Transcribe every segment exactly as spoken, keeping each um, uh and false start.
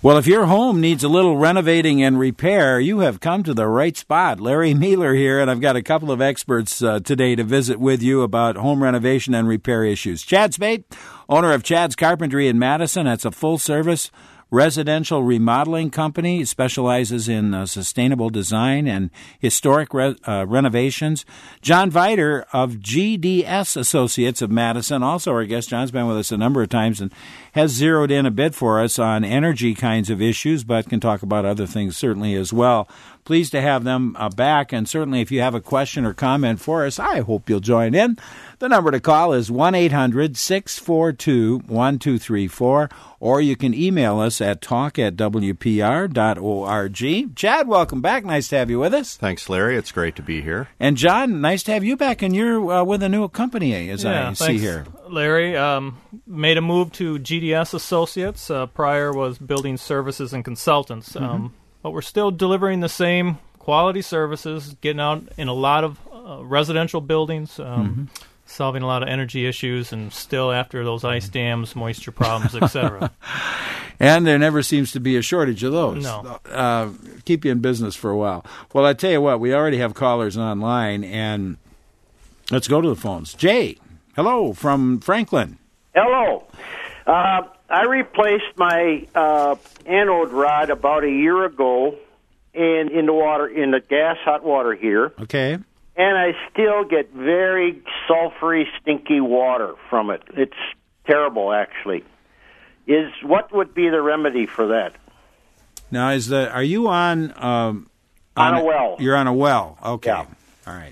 Well, if your home needs a little renovating and repair, you have come to the right spot. Larry Mueller here, and I've got a couple of experts uh, today to visit with you about home renovation and repair issues. Chad Spate, owner of Chad's Carpentry in Madison. That's a full-service residential remodeling company. It specializes in uh, sustainable design and historic re- uh, renovations. John Viter of G D S Associates of Madison, also our guest. John's been with us a number of times and has zeroed in a bit for us on energy kinds of issues, but can talk about other things certainly as well. Pleased to have them uh, back, and certainly if you have a question or comment for us, I hope you'll join in. The number to call is one eight hundred six four two one two three four, or you can email us at talk at w p r dot org. Chad, welcome back. Nice to have you with us. Thanks, Larry. It's great to be here. And John, nice to have you back, and you're uh, with a new company, as yeah, I see thanks, here. Larry, um, made a move to G D S Associates. Uh, prior was Building Services and Consultants. Mm-hmm. Um, but we're still delivering the same quality services, getting out in a lot of uh, residential buildings, um, mm-hmm. solving a lot of energy issues, and still after those ice dams, moisture problems, et cetera. And there never seems to be a shortage of those. No. Uh, keep you in business for a while. Well, I tell you what, we already have callers online, and let's go to the phones. Jay, hello, from Franklin. Hello. Uh, I replaced my uh, anode rod about a year ago in, in the water, in the gas hot water heater. Okay. And I still get very sulfury, stinky water from it. It's terrible, actually. Is what would be the remedy for that? Now, is the are you on um, on, on a well? You're on a well. Okay. Yeah. All right.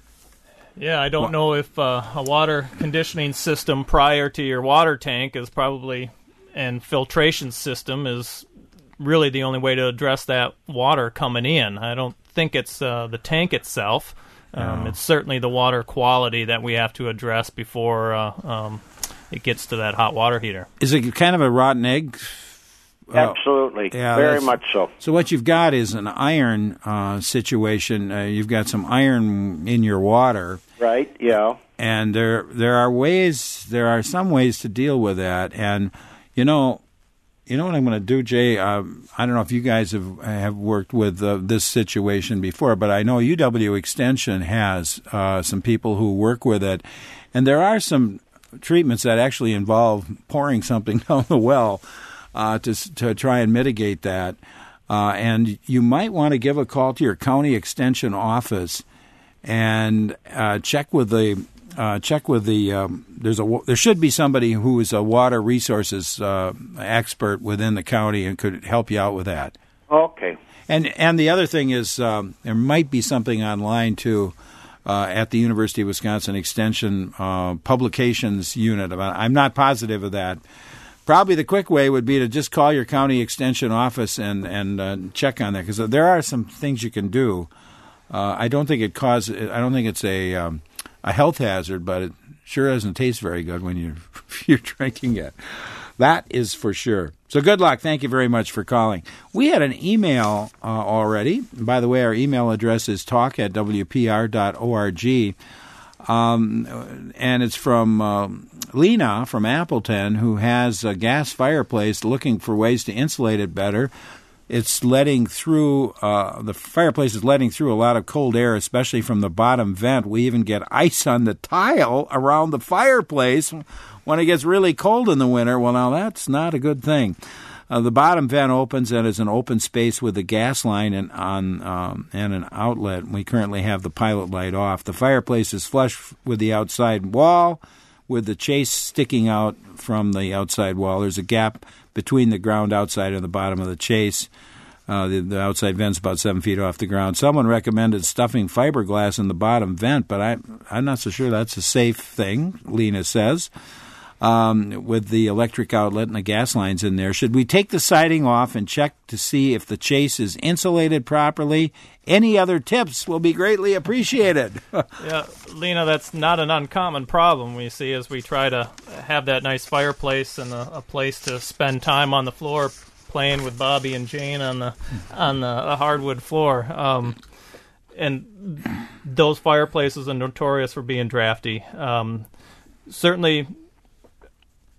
Yeah, I don't well, know if uh, a water conditioning system prior to your water tank is probably, and filtration system is really the only way to address that water coming in. I don't think it's uh, the tank itself. Um, no. It's certainly the water quality that we have to address before uh, um, it gets to that hot water heater. Is it kind of a rotten egg? Absolutely. Uh, yeah, very much so. So what you've got is an iron uh, situation. Uh, you've got some iron in your water. Right, yeah. And there there are ways, there are some ways to deal with that. And, you know, you know what I'm going to do, Jay? Uh, I don't know if you guys have have worked with uh, this situation before, but I know U W Extension has uh, some people who work with it. And there are some treatments that actually involve pouring something down the well uh, to to try and mitigate that. Uh, and you might want to give a call to your county extension office and uh, check with the uh, check with the. Um, there's a there should be somebody who is a water resources uh, expert within the county and could help you out with that. Okay. And and the other thing is um, there might be something online too. Uh, at the University of Wisconsin Extension uh, Publications Unit. I'm not positive of that. Probably the quick way would be to just call your county extension office and, and uh, check on that, because there are some things you can do. Uh, I don't think it causes. I don't think it's a um, a health hazard, but it sure doesn't taste very good when you're you're drinking it. That is for sure. So good luck. Thank you very much for calling. We had an email uh, already. By the way, our email address is talk at w p r dot org. Um, and it's from uh, Lena from Appleton, who has a gas fireplace looking for ways to insulate it better. It's letting through, uh, the fireplace is letting through a lot of cold air, especially from the bottom vent. We even get ice on the tile around the fireplace when it gets really cold in the winter. Well, now that's not a good thing. Uh, the bottom vent opens and is an open space with a gas line and on um, and an outlet. We currently have the pilot light off. The fireplace is flush with the outside wall, with the chase sticking out from the outside wall. There's a gap between the ground outside and the bottom of the chase. Uh, the, the outside vent's about seven feet off the ground. Someone recommended stuffing fiberglass in the bottom vent, but I, I'm not so sure that's a safe thing, Lena says. Um, with the electric outlet and the gas lines in there. Should we take the siding off and check to see if the chase is insulated properly? Any other tips will be greatly appreciated. Yeah, Lena, that's not an uncommon problem we see as we try to have that nice fireplace and a, a place to spend time on the floor playing with Bobby and Jane on the on the hardwood floor. Um, and those fireplaces are notorious for being drafty. Um, certainly,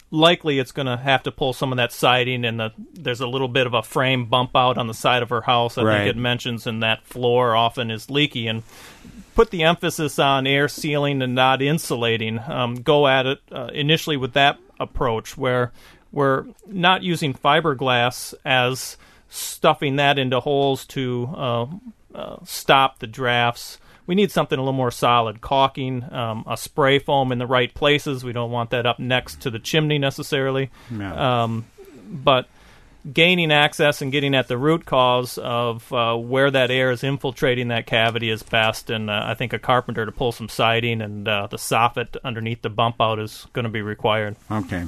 likely it's going to have to pull some of that siding, and the, there's a little bit of a frame bump out on the side of her house. I right. think it mentions, and that floor often is leaky. And put the emphasis on air sealing and not insulating. Um, go at it uh, initially with that approach, where we're not using fiberglass as stuffing that into holes to uh, uh, stop the drafts. We need something a little more solid, caulking, um, a spray foam in the right places. We don't want that up next to the chimney necessarily. No. Um, but gaining access and getting at the root cause of uh, where that air is infiltrating that cavity is best. And uh, I think a carpenter to pull some siding and uh, the soffit underneath the bump out is going to be required. Okay.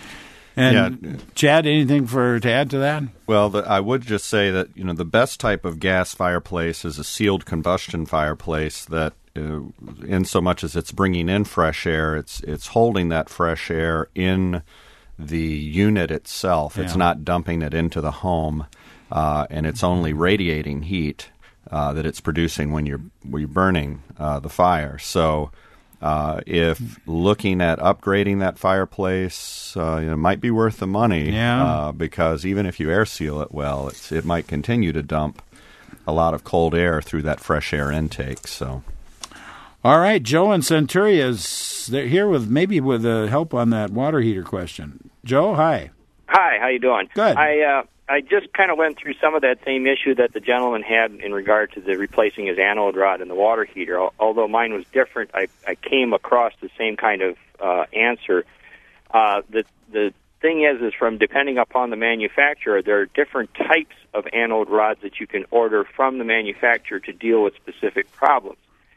And yeah. Chad, anything for to add to that? Well, the, I would just say that you know the best type of gas fireplace is a sealed combustion fireplace that, uh, in so much as it's bringing in fresh air, it's it's holding that fresh air in the unit itself. Yeah. It's not dumping it into the home, uh, and it's only radiating heat uh, that it's producing when you're when you're burning uh, the fire. So. Uh, if looking at upgrading that fireplace, uh, you know, might be worth the money, yeah. uh, because even if you air seal it well, it's, it might continue to dump a lot of cold air through that fresh air intake. So, all right, Joe and Centuria's they're here with maybe with uh, help on that water heater question. Joe, hi. Hi, how you doing? Good. I uh, I just kind of went through some of that same issue that the gentleman had in regard to the replacing his anode rod in the water heater. Although mine was different, I, I came across the same kind of uh, answer. Uh, the the thing is, is from depending upon the manufacturer, there are different types of anode rods that you can order from the manufacturer to deal with specific problems.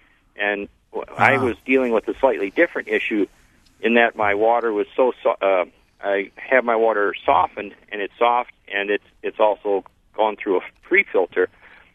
And uh-huh. I was dealing with a slightly different issue in that my water was so so- uh, I have my water softened, and it's soft, and it's it's also gone through a pre-filter.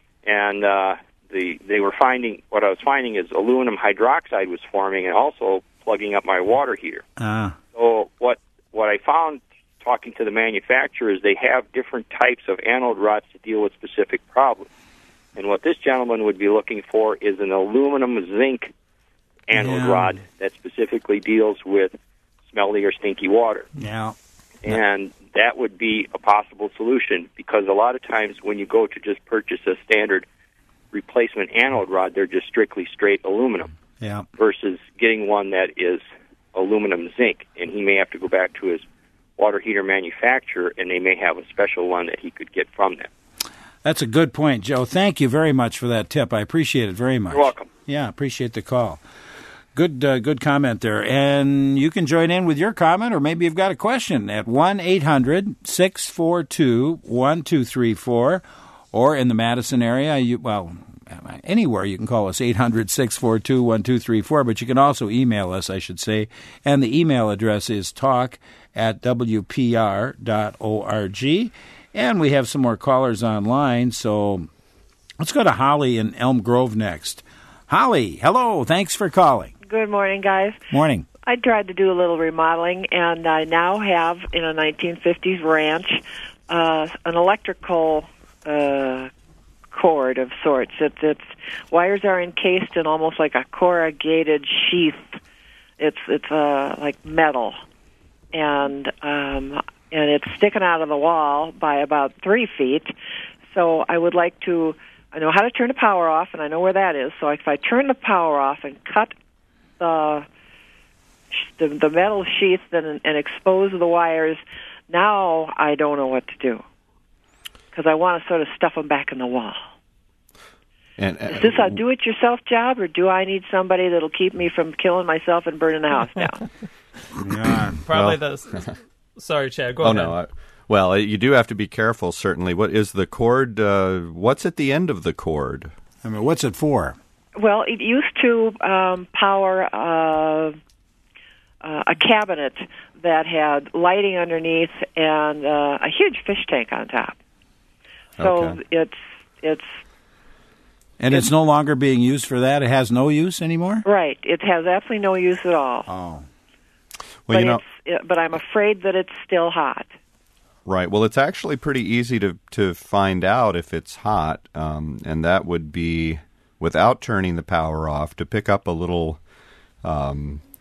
And uh, the they were finding what I was finding is aluminum hydroxide was forming, and also plugging up my water heater. Uh. So what what I found talking to the manufacturers, they have different types of anode rods to deal with specific problems. And what this gentleman would be looking for is an aluminum zinc anode yeah. rod that specifically deals with smelly or stinky water. Yeah. And that would be a possible solution, because a lot of times when you go to just purchase a standard replacement anode rod, they're just strictly straight aluminum. Yeah. Versus getting one that is aluminum zinc. And he may have to go back to his water heater manufacturer, and they may have a special one that he could get from them. That's a good point, Joe. Thank you very much for that tip. I appreciate it very much. You're welcome. Yeah, appreciate the call. Good uh, good comment there. And you can join in with your comment, or maybe you've got a question at one eight hundred six four two one two three four, or in the Madison area, you well, anywhere you can call us, eight hundred six four two one two three four, but you can also email us, I should say, and the email address is talk at w p r dot org. And we have some more callers online, so let's go to Holly in Elm Grove next. Holly, hello, thanks for calling. Good morning, guys. Morning. I tried to do a little remodeling, and I now have, in a nineteen fifties ranch, uh, an electrical uh, cord of sorts. It, its wires are encased in almost like a corrugated sheath. It's it's uh, like metal, and um, and it's sticking out of the wall by about three feet. So I would like to. I know how to turn the power off, and I know where that is. So if I turn the power off and cut the the, the metal sheath and, and expose the wires, now I don't know what to do, because I want to sort of stuff them back in the wall. And, uh, is this a do-it-yourself job, or do I need somebody that'll keep me from killing myself and burning the house down? Yeah, Probably well, the... Sorry, Chad, go oh, ahead. No, I, well, you do have to be careful, certainly. What is the cord? Uh, what's at the end of the cord? I mean, what's it for? Well, it used to um, power uh, uh, a cabinet that had lighting underneath and uh, a huge fish tank on top. So Okay. it's it's And it's, it's no longer being used for that? It has no use anymore? right. It has absolutely no use at all. Oh. Well, but you know, it's, it, but I'm afraid that it's still hot. right. Well, it's actually pretty easy to to find out if it's hot, um, and that would be without turning the power off, to pick up a little um,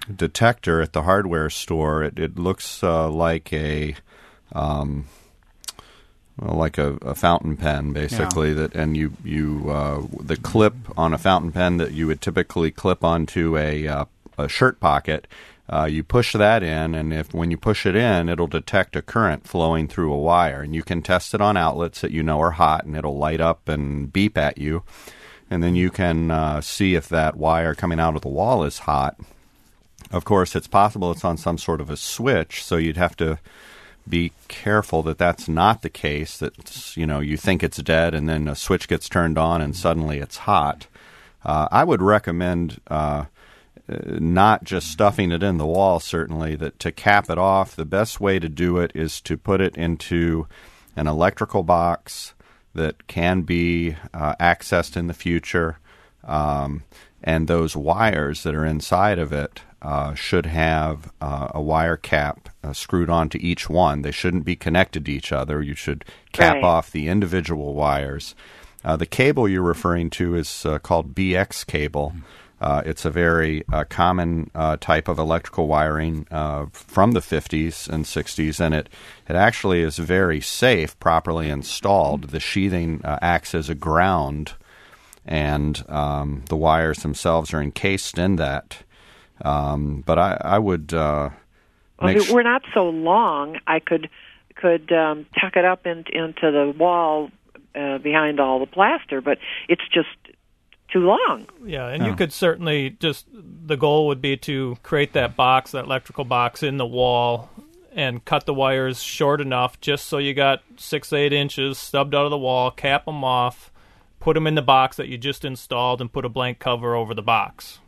detector at the hardware store. It, it looks uh, like a um, well, like a, a fountain pen, basically. Yeah. That and you you uh, the clip on a fountain pen that you would typically clip onto a uh, a shirt pocket. Uh, you push that in, and if when you push it in, it'll detect a current flowing through a wire, and you can test it on outlets that you know are hot, and it'll light up and beep at you, and then you can uh, see if that wire coming out of the wall is hot. Of course, it's possible it's on some sort of a switch, so you'd have to be careful that that's not the case, that you know you think it's dead, and then a switch gets turned on, and suddenly it's hot. Uh, I would recommend Uh, Uh, not just stuffing it in the wall, certainly, that to cap it off, the best way to do it is to put it into an electrical box that can be uh, accessed in the future, um, and those wires that are inside of it uh, should have uh, a wire cap uh, screwed onto each one. They shouldn't be connected to each other. You should cap right. off the individual wires. Uh, the cable you're referring to is uh, called B X cable. Uh, it's a very uh, common uh, type of electrical wiring uh, from the fifties and sixties, and it, it actually is very safe, properly installed. The sheathing uh, acts as a ground, and um, the wires themselves are encased in that. Um, but I, I would uh, well, make if it were not so long, I could could um, tuck it up in, into the wall uh, behind all the plaster, but it's just too long. Yeah, and Oh. you could certainly just, the goal would be to create that box, that electrical box in the wall, and cut the wires short enough just so you got six, eight inches stubbed out of the wall, cap them off, put them in the box that you just installed, and put a blank cover over the box.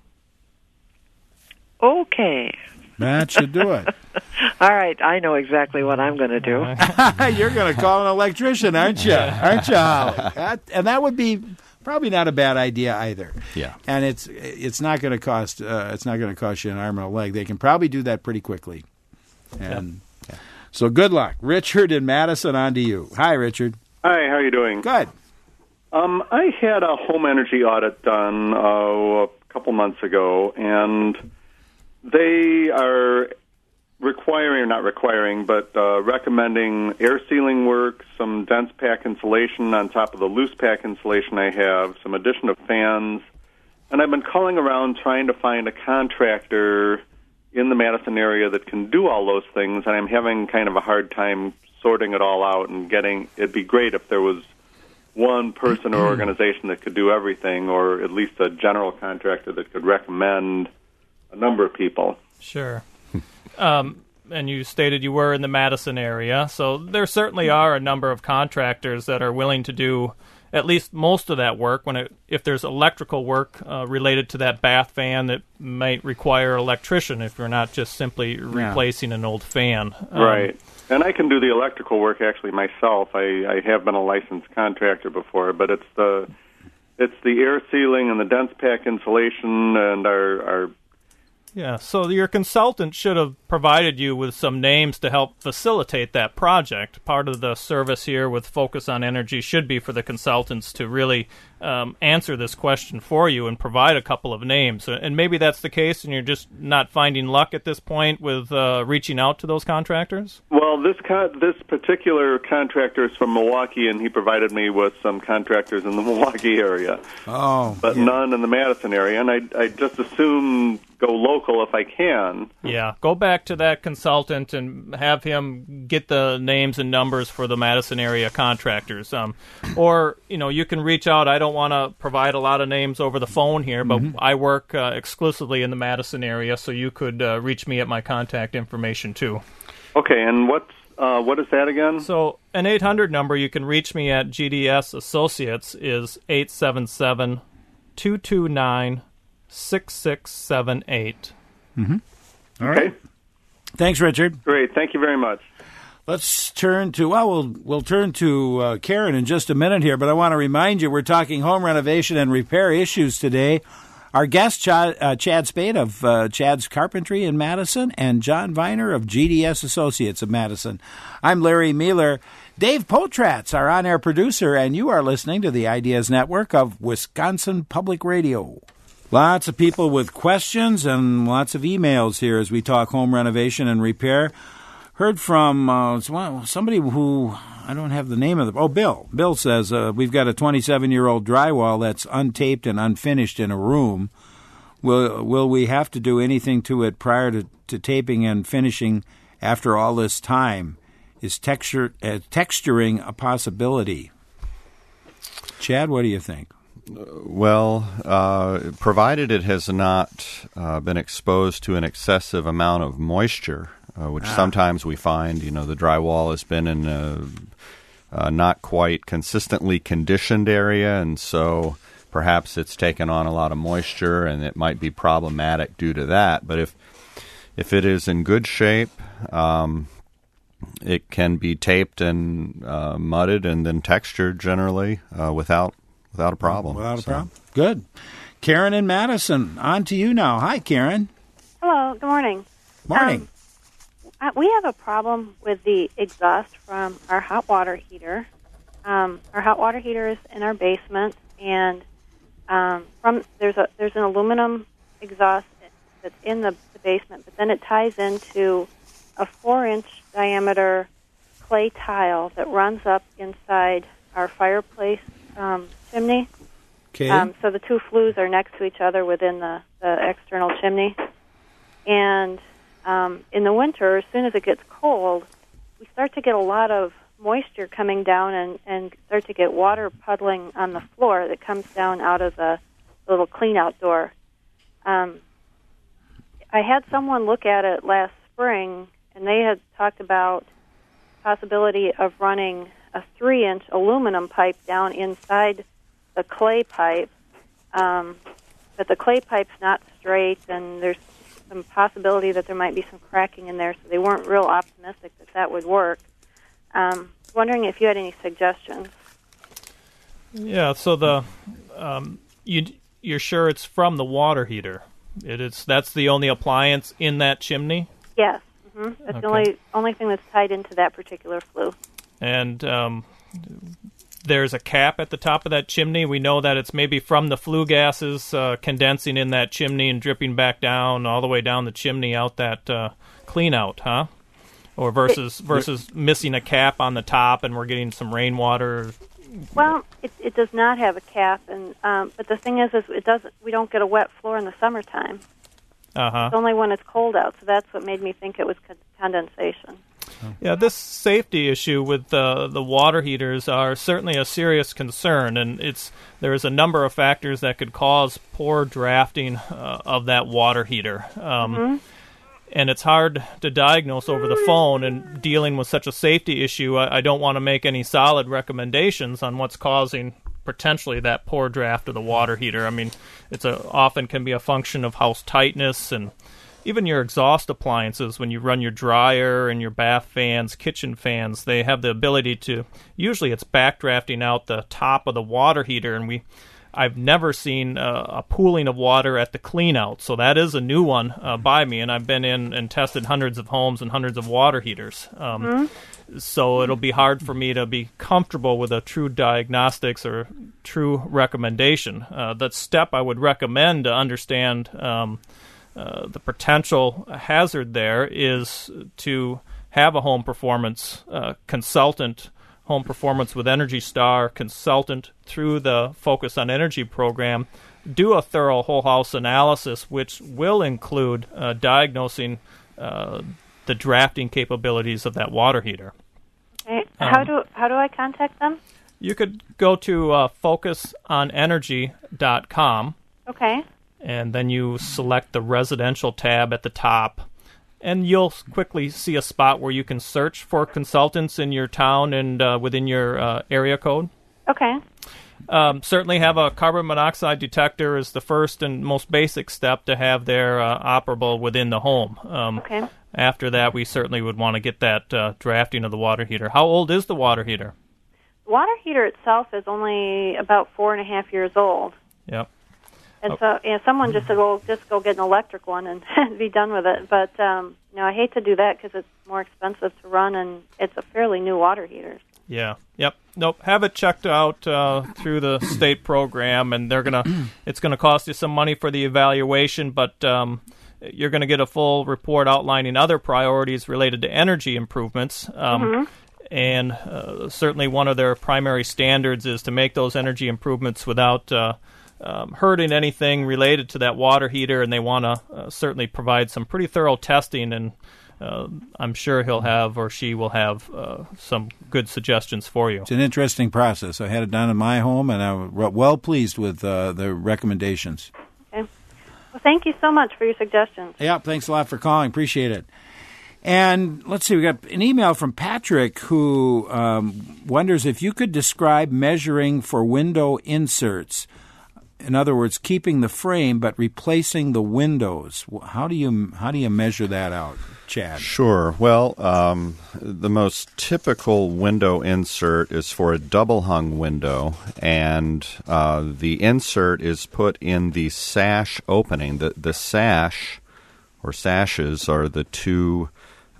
Okay. That should do it. All right, I know exactly what I'm going to do. You're going to call an electrician, aren't you? Aren't you, Holly? That, and that would be probably not a bad idea either. Yeah. And it's it's not going to cost uh, it's not going to cost you an arm and a leg. They can probably do that pretty quickly. And yeah. So good luck, Richard in Madison. On to you. Hi, Richard. Hi, how are you doing? Good. Um, I had a home energy audit done uh, a couple months ago, and they are requiring, or not requiring, but uh, recommending air sealing work, some dense pack insulation on top of the loose pack insulation I have, some addition of fans, and I've been calling around trying to find a contractor in the Madison area that can do all those things, and I'm having kind of a hard time sorting it all out and getting, it'd be great if there was one person or organization that could do everything, or at least a general contractor that could recommend a number of people. Sure. Um, and you stated you were in the Madison area, so there certainly are a number of contractors that are willing to do at least most of that work. When it, if there's electrical work uh, related to that bath fan that might require an electrician, if you're not just simply Yeah. replacing an old fan. Um, Right. And I can do the electrical work actually myself. I, I have been a licensed contractor before, but it's the it's the air sealing and the dense pack insulation and our, our Yeah, so your consultant should have provided you with some names to help facilitate that project. Part of the service here with Focus on Energy should be for the consultants to really um, answer this question for you and provide a couple of names. And maybe that's the case and you're just not finding luck at this point with uh, reaching out to those contractors? Well, this con- this particular contractor is from Milwaukee, and he provided me with some contractors in the Milwaukee area, Oh, but yeah. none in the Madison area. And I I just assume go local if I can. Yeah, go back to that consultant and have him get the names and numbers for the Madison area contractors. Um, or, you know, you can reach out. I don't want to provide a lot of names over the phone here, but Mm-hmm. I work uh, exclusively in the Madison area, so you could uh, reach me at my contact information too. Okay, and what's uh, what is that again? So an eight hundred number you can reach me at G D S Associates is eight seven seven, two two nine, six six seven eight. All right. Okay, Thanks, Richard. great. Thank you very much. Let's turn to, well, we'll, we'll turn to uh, Karen in just a minute here, but I want to remind you we're talking home renovation and repair issues today. Our guests, Chad, uh, Chad Spade of uh, Chad's Carpentry in Madison and John Viner of G D S Associates of Madison. I'm Larry Mueller. Dave Potratz, our on-air producer, and you are listening to the Ideas Network of Wisconsin Public Radio. Lots of people with questions and lots of emails here as we talk home renovation and repair. Heard from uh, somebody who, I don't have the name of the, oh, Bill. Bill says, uh, we've got a twenty-seven-year-old drywall that's untaped and unfinished in a room. Will will we have to do anything to it prior to, to taping and finishing after all this time? Is texture uh, texturing a possibility? Chad, what do you think? Well, uh, provided it has not uh, been exposed to an excessive amount of moisture, uh, which ah. sometimes we find, you know, the drywall has been in a, a not quite consistently conditioned area, and so perhaps it's taken on a lot of moisture, and it might be problematic due to that. But if if it is in good shape, um, it can be taped and uh, mudded and then textured generally uh, without without a problem. Without a so. problem. Good. Karen in Madison, on to you now. Hi, Karen. Hello. Good morning. Morning. Um, we have a problem with the exhaust from our hot water heater. Um, our hot water heater is in our basement, and um, from there's a there's an aluminum exhaust that's in the, the basement, but then it ties into a four-inch diameter clay tile that runs up inside our fireplace um, chimney. Okay. Um, so the two flues are next to each other within the, the external chimney. And um, in the winter, as soon as it gets cold, we start to get a lot of moisture coming down and, and start to get water puddling on the floor that comes down out of the little clean-out door. Um, I had someone look at it last spring, and they had talked about possibility of running a three-inch aluminum pipe down inside the clay pipe, um, but the clay pipe's not straight, and there's some possibility that there might be some cracking in there, so they weren't real optimistic that that would work. Um, wondering if you had any suggestions. Yeah, so the um, you you're sure it's from the water heater? It is. That's the only appliance in that chimney? Yes. Mm-hmm. That's okay. the only only thing that's tied into that particular flue. And um, there's a cap at the top of that chimney. We know that it's maybe from the flue gases uh, condensing in that chimney and dripping back down all the way down the chimney out that uh, clean out, huh? Or versus it, versus missing a cap on the top and we're getting some rainwater. Well, it, it does not have a cap, and um, but the thing is, is it doesn't. We don't get a wet floor in the summertime. Uh-huh. It's only when it's cold out, so that's what made me think it was condensation. Yeah, this safety issue with uh, the water heaters are certainly a serious concern, and it's there's a number of factors that could cause poor drafting uh, of that water heater. Um, mm-hmm. And it's hard to diagnose over the phone, and dealing with such a safety issue, I, I don't want to make any solid recommendations on what's causing potentially that poor draft of the water heater. I mean, it's a, often can be a function of house tightness, and even your exhaust appliances, when you run your dryer and your bath fans, kitchen fans, they have the ability to, usually it's backdrafting out the top of the water heater, and we I've never seen uh, a pooling of water at the clean-out, so that is a new one uh, by me, and I've been in and tested hundreds of homes and hundreds of water heaters. Um, mm-hmm. So it'll be hard for me to be comfortable with a true diagnostics or true recommendation. Uh, that step I would recommend to understand um, uh, the potential hazard there is to have a home performance uh, consultant, Home Performance with Energy Star consultant through the Focus on Energy program, do a thorough whole house analysis, which will include uh, diagnosing uh, the drafting capabilities of that water heater. Okay. How um, do how do I contact them? You could go to uh, focus on energy dot com. Okay. And then you select the residential tab at the top. And you'll quickly see a spot where you can search for consultants in your town and uh, within your uh, area code. Okay. Um, certainly have a carbon monoxide detector is the first and most basic step to have there uh, operable within the home. Um, okay. After that, we certainly would want to get that uh, drafting of the water heater. How old is the water heater? The water heater itself is only about four and a half years old. Yep. And so, you know, someone just said, well, just go get an electric one and be done with it. But, um, you know, I hate to do that because it's more expensive to run, and it's a fairly new water heater. Yeah. Yep. Nope. Have it checked out uh, through the state program, and they're gonna. It's gonna cost you some money for the evaluation, but um, you're gonna get a full report outlining other priorities related to energy improvements. Um, Mm-hmm. And uh, certainly, one of their primary standards is to make those energy improvements without uh, um, hurting anything related to that water heater. And they want to uh, certainly provide some pretty thorough testing, and uh, I'm sure he'll have or she will have uh, some good suggestions for you. It's an interesting process. I had it done in my home, and I was well pleased with uh, the recommendations. Okay. Well, thank you so much for your suggestions. Yeah, thanks a lot for calling. Appreciate it. And let's see, we got an email from Patrick who um, wonders if you could describe measuring for window inserts. In other words, keeping the frame but replacing the windows. How do you how do you measure that out, Chad? Sure. Well, um, the most typical window insert is for a double-hung window, and uh, the insert is put in the sash opening. The, the sash or sashes are the two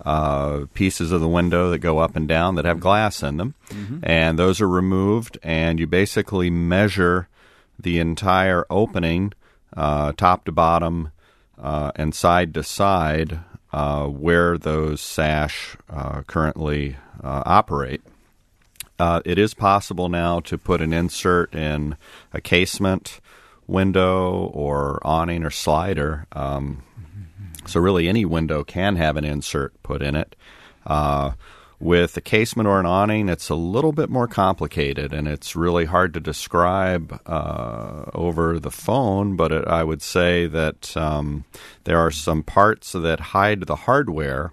uh, pieces of the window that go up and down that have glass in them, mm-hmm. and those are removed, and you basically measure the entire opening, uh, top to bottom uh, and side to side, uh, where those sash uh, currently uh, operate. Uh, it is possible now to put an insert in a casement window or awning or slider. Um, so really any window can have an insert put in it. Uh, with a casement or an awning, it's a little bit more complicated, and it's really hard to describe uh, over the phone, but it, I would say that um, there are some parts that hide the hardware,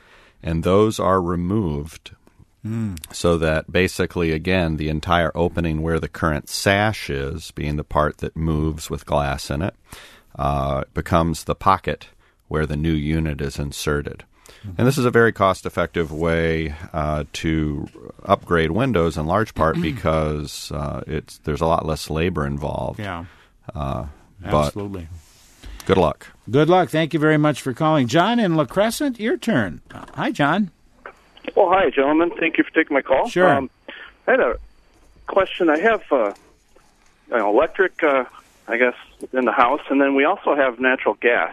and those are removed. Mm. So that basically, again, the entire opening where the current sash is, being the part that moves with glass in it, uh, becomes the pocket where the new unit is inserted. Mm-hmm. And this is a very cost-effective way uh, to upgrade windows in large part because uh, it's there's a lot less labor involved. Yeah, uh, absolutely. But good luck. Good luck. Thank you very much for calling. John in La Crescent, your turn. Hi, John. Well, hi, gentlemen. Thank you for taking my call. Sure. Um, I had a question. I have uh, you know, electric, uh, I guess, in the house, and then we also have natural gas.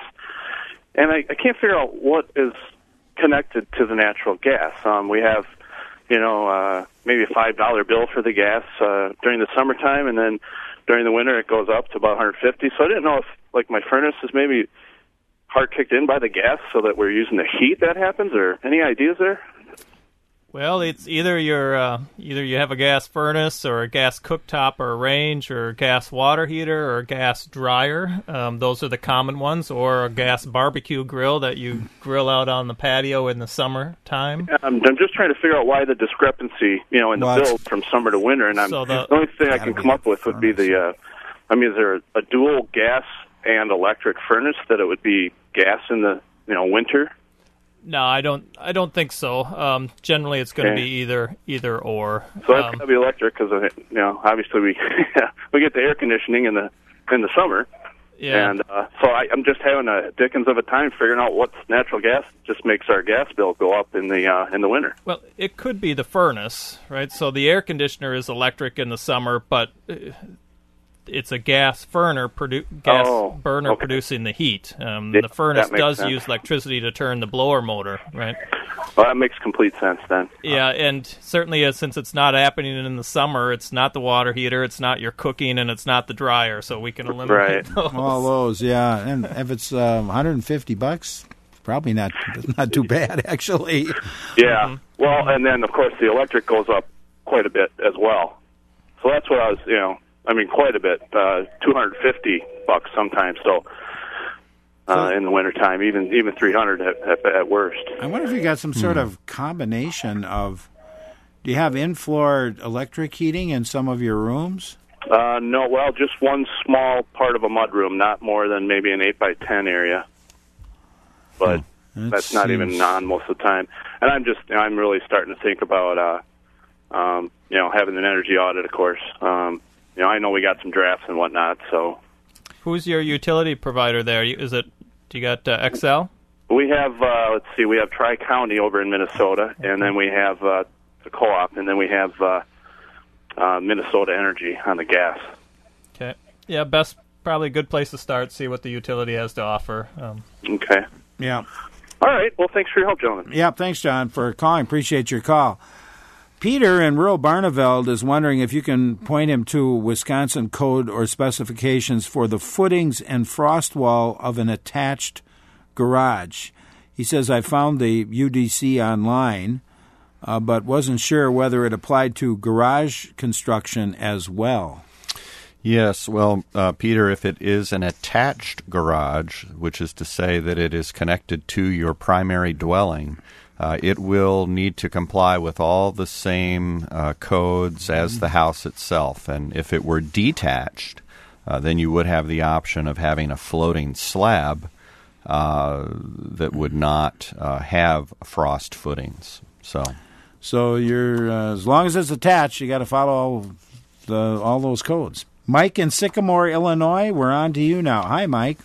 And I, I can't figure out what is connected to the natural gas. Um, we have, you know, uh, maybe a five dollar bill for the gas uh, during the summertime, and then during the winter it goes up to about one hundred fifty. So I didn't know if, like, my furnace is maybe hard kicked in by the gas so that we're using the heat that happens, or any ideas there? Well, it's either you're uh, either you have a gas furnace or a gas cooktop or a range or a gas water heater or a gas dryer. Um, those are the common ones, or a gas barbecue grill that you grill out on the patio in the summertime. I'm, I'm just trying to figure out why the discrepancy, you know, in the what? bill from summer to winter. And I'm, So the, the only thing I can come up with would be the, uh, I mean, is there a, a dual gas and electric furnace that it would be gas in the, you know, winter? No, I don't. I don't think so. Um, generally, it's going to Okay. be either either or. So that's Um, going to be electric because, you know, obviously we we get the air conditioning in the in the summer, yeah. and uh, so I, I'm just having a dickens of a time figuring out what's natural gas. Just makes our gas bill go up in the uh, in the winter. Well, it could be the furnace, right? So the air conditioner is electric in the summer, but uh, it's a gas burner, produ- gas Oh, burner okay. producing the heat. Um, Yeah, the furnace that makes does sense. use electricity to turn the blower motor, right? Well, that makes complete sense then. Yeah, and certainly uh, since it's not happening in the summer, it's not the water heater, it's not your cooking, and it's not the dryer, so we can eliminate Right. those. All those, yeah. And if it's uh, one hundred fifty bucks, probably not not too bad, actually. Yeah. Mm-hmm. Well, and then of course the electric goes up quite a bit as well. So that's what I was, you know, I mean, quite a bit, uh, two hundred fifty bucks sometimes. So, uh, in the wintertime, even even three hundred at, at, at worst. I wonder if you got some sort of combination of. Do you have in-floor electric heating in some of your rooms? Uh, no, well, just one small part of a mudroom, not more than maybe an eight by ten area. But That that's not even seems- on most of the time. And I'm just, you know, I'm really starting to think about, uh, um, you know, having an energy audit, of course. Um, you know, I know we got some drafts and whatnot, so. Who's your utility provider there? You- Is it? Do you got uh, Xcel? We have, uh, let's see, we have Tri-County over in Minnesota, and then we have uh, the co-op, and then we have uh, uh, Minnesota Energy on the gas. Okay. Yeah, best probably a good place to start. See what the utility has to offer. Um, okay. Yeah. All right. Well, thanks for your help, gentlemen. Yeah, thanks, John, for calling. Appreciate your call. Peter in rural Barneveld is wondering if you can point him to Wisconsin code or specifications for the footings and frost wall of an attached garage. He says, I found the U D C online, uh, but wasn't sure whether it applied to garage construction as well. Yes, well, uh, Peter, if it is an attached garage, which is to say that it is connected to your primary dwelling, uh, it will need to comply with all the same uh, codes as the house itself. And if it were detached, uh, then you would have the option of having a floating slab uh, that would not uh, have frost footings. So, so you're uh, as long as it's attached, you got to follow all, the, all those codes. Mike in Sycamore, Illinois, we're on to you now. Hi, Mike.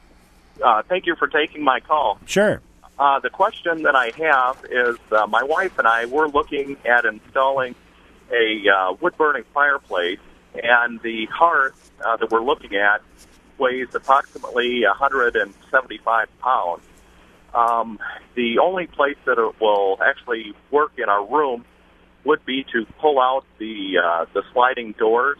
Uh, thank you for taking my call. Sure. Uh, the question that I have is uh, my wife and I were looking at installing a uh, wood-burning fireplace, and the hearth uh, that we're looking at weighs approximately one hundred seventy-five pounds. Um, the only place that it will actually work in our room would be to pull out the uh, the sliding doors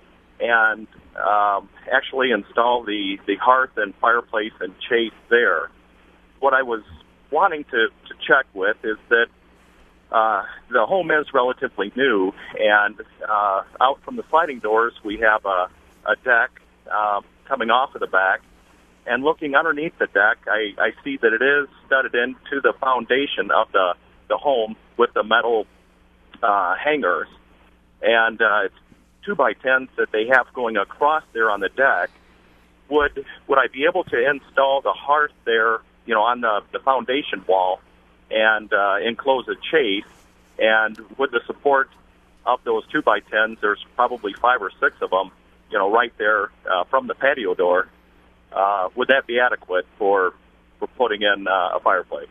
and um, actually install the, the hearth and fireplace and chase there. What I was wanting to, to check with is that uh, the home is relatively new, and uh, out from the sliding doors we have a, a deck uh, coming off of the back, and looking underneath the deck, I, I see that it is studded into the foundation of the, the home with the metal uh, hangers, and uh, it's two by tens that they have going across there on the deck. Would would I be able to install the hearth there, you know, on the, the foundation wall, and uh, enclose a chase? And with the support of those two by tens, there's probably five or six of them, you know, right there uh, from the patio door. Uh, would that be adequate for for putting in uh, a fireplace?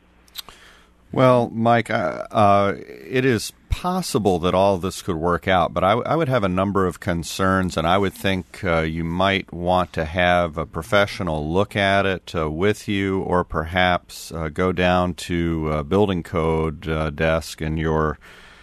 Well, Mike, uh, uh, it is possible that all of this could work out, but I, w- I would have a number of concerns, and I would think uh, you might want to have a professional look at it uh, with you, or perhaps uh, go down to a building code uh, desk in your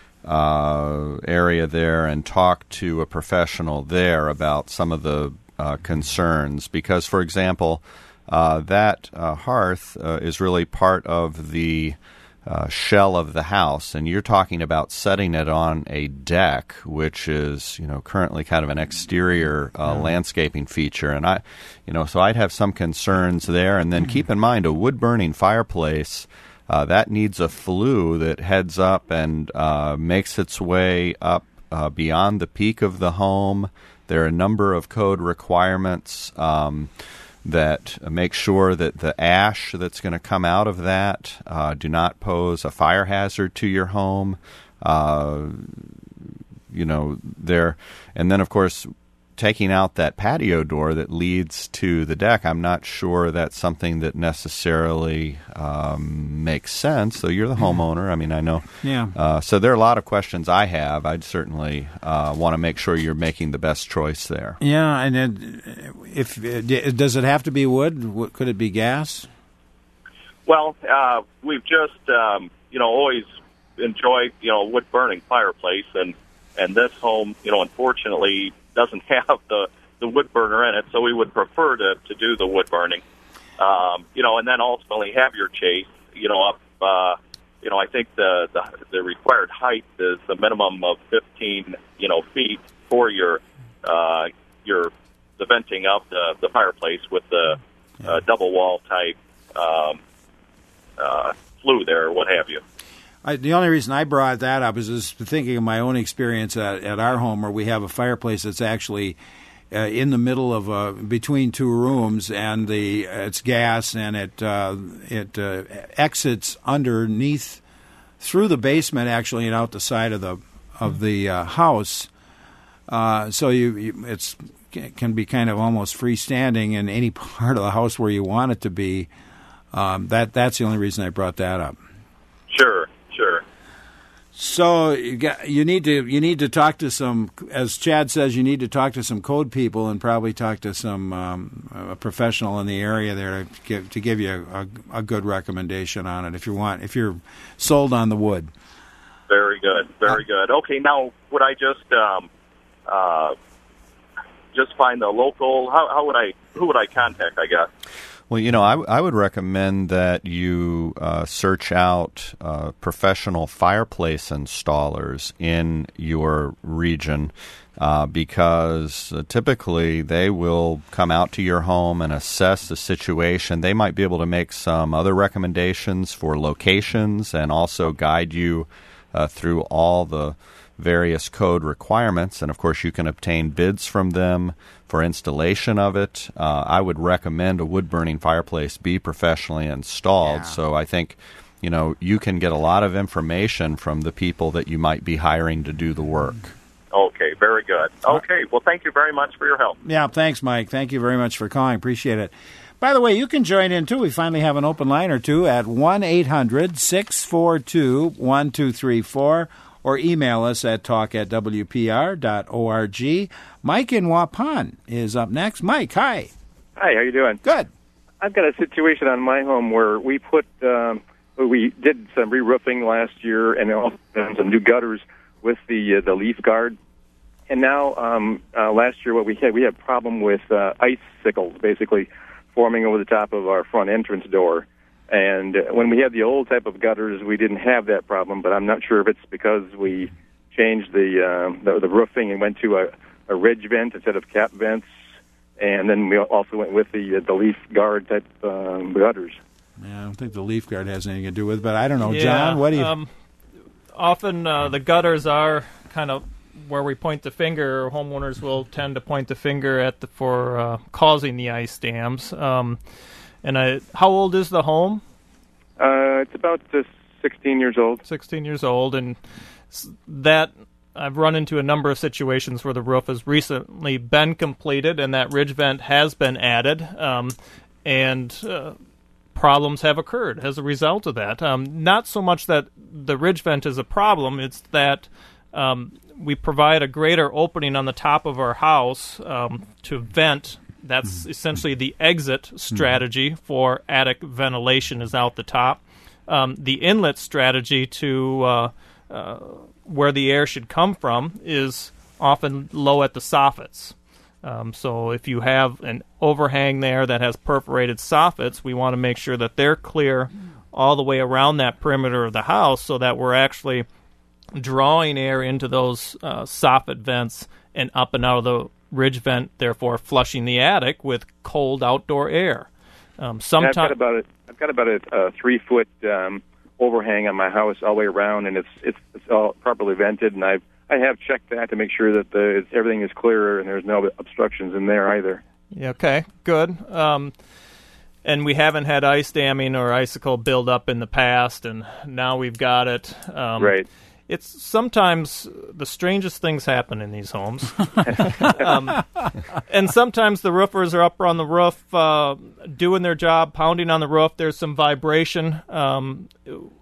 uh, area there and talk to a professional there about some of the uh, concerns. Because, for example, uh, that uh, hearth uh, is really part of the Uh, shell of the house, and you're talking about setting it on a deck, which is, you know, currently kind of an exterior uh, yeah. landscaping feature. And I, you know, so I'd have some concerns there. And then keep in mind, a wood-burning fireplace, uh, that needs a flue that heads up and uh, makes its way up uh, beyond the peak of the home. There are a number of code requirements um that make sure that the ash that's going to come out of that uh, do not pose a fire hazard to your home. Uh, you know, there, and then of course, taking out that patio door that leads to the deck, I'm not sure that's something that necessarily um, makes sense. So you're the homeowner. I mean, I know. Yeah. Uh, so there are a lot of questions I have. I'd certainly uh, want to make sure you're making the best choice there. Yeah, and it, if it, does it have to be wood? Could it be gas? Well, uh, we've just um, you know always enjoyed you know wood burning fireplace, and and this home you know unfortunately doesn't have the, the wood burner in it, so we would prefer to, to do the wood burning, um, you know, and then ultimately have your chase, you know, up, uh, you know, I think the, the the required height is a minimum of fifteen, you know, feet for your uh, your the venting of the, the fireplace with the uh, double wall type um, uh, flue there, or what have you. I, the only reason I brought that up is just thinking of my own experience at, at our home, where we have a fireplace that's actually uh, in the middle of uh, between two rooms, and the it's gas, and it uh, it uh, exits underneath through the basement actually, and out the side of the of the uh, house. Uh, so you, you it's it can be kind of almost freestanding in any part of the house where you want it to be. Um, that that's the only reason I brought that up. Sure. Sure. So you, got, you need to you need to talk to some, as Chad says, you need to talk to some code people and probably talk to some um, a professional in the area there to give, to give you a, a, a good recommendation on it if you want if you're sold on the wood. Very good, very good. Okay, now would I just um, uh, just find the local? How, how would I? Who would I contact? I guess. Well, you know, I, I would recommend that you uh, search out uh, professional fireplace installers in your region uh, because uh, typically they will come out to your home and assess the situation. They might be able to make some other recommendations for locations and also guide you uh, through all the various code requirements, and of course you can obtain bids from them for installation of it. Uh, I would recommend a wood-burning fireplace be professionally installed, yeah. So I think, you know, you can get a lot of information from the people that you might be hiring to do the work. Okay, very good. Okay, well, thank you very much for your help. Yeah, thanks, Mike. Thank you very much for calling. Appreciate it. By the way, you can join in, too. We finally have an open line or two at one eight hundred six four two one two three four. Or email us at talk at w p r dot org. Mike in Waupun is up next. Mike, hi. Hi, how you doing? Good. I've got a situation on my home where we put, um, we did some re-roofing last year and also some new gutters with the uh, the leaf guard. And now, um, uh, last year, what we had, we had a problem with uh, icicles basically forming over the top of our front entrance door. And when we had the old type of gutters, we didn't have that problem, but I'm not sure if it's because we changed the uh, the, the roofing and went to a, a ridge vent instead of cap vents, and then we also went with the uh, the leaf guard type um, gutters. Yeah, I don't think the leaf guard has anything to do with it, but I don't know. Yeah, John, what do you... Um, often uh, the gutters are kind of where we point the finger. Homeowners will tend to point the finger at the, for uh, causing the ice dams. Um And I, how old is the home? Uh, it's about uh, sixteen years old. sixteen years old, and that I've run into a number of situations where the roof has recently been completed and that ridge vent has been added, um, and uh, problems have occurred as a result of that. Um, not so much that the ridge vent is a problem; it's that um, we provide a greater opening on the top of our house um, to vent. That's essentially the exit strategy for attic ventilation is out the top. Um, the inlet strategy to uh, uh, where the air should come from is often low at the soffits. Um, so if you have an overhang there that has perforated soffits, we want to make sure that they're clear all the way around that perimeter of the house so that we're actually drawing air into those uh, soffit vents and up and out of the ridge vent, therefore flushing the attic with cold outdoor air. Um, sometimes I've got about a, I've got about a, a three foot um, overhang on my house all the way around, and it's it's, it's all properly vented. And I've I have checked that to make sure that the it's, everything is clear and there's no obstructions in there either. Yeah, okay, good. Um, and we haven't had ice damming or icicle build up in the past, and now we've got it. Um, right. It's sometimes the strangest things happen in these homes. um, and sometimes the roofers are up on the roof uh, doing their job, pounding on the roof. There's some vibration um,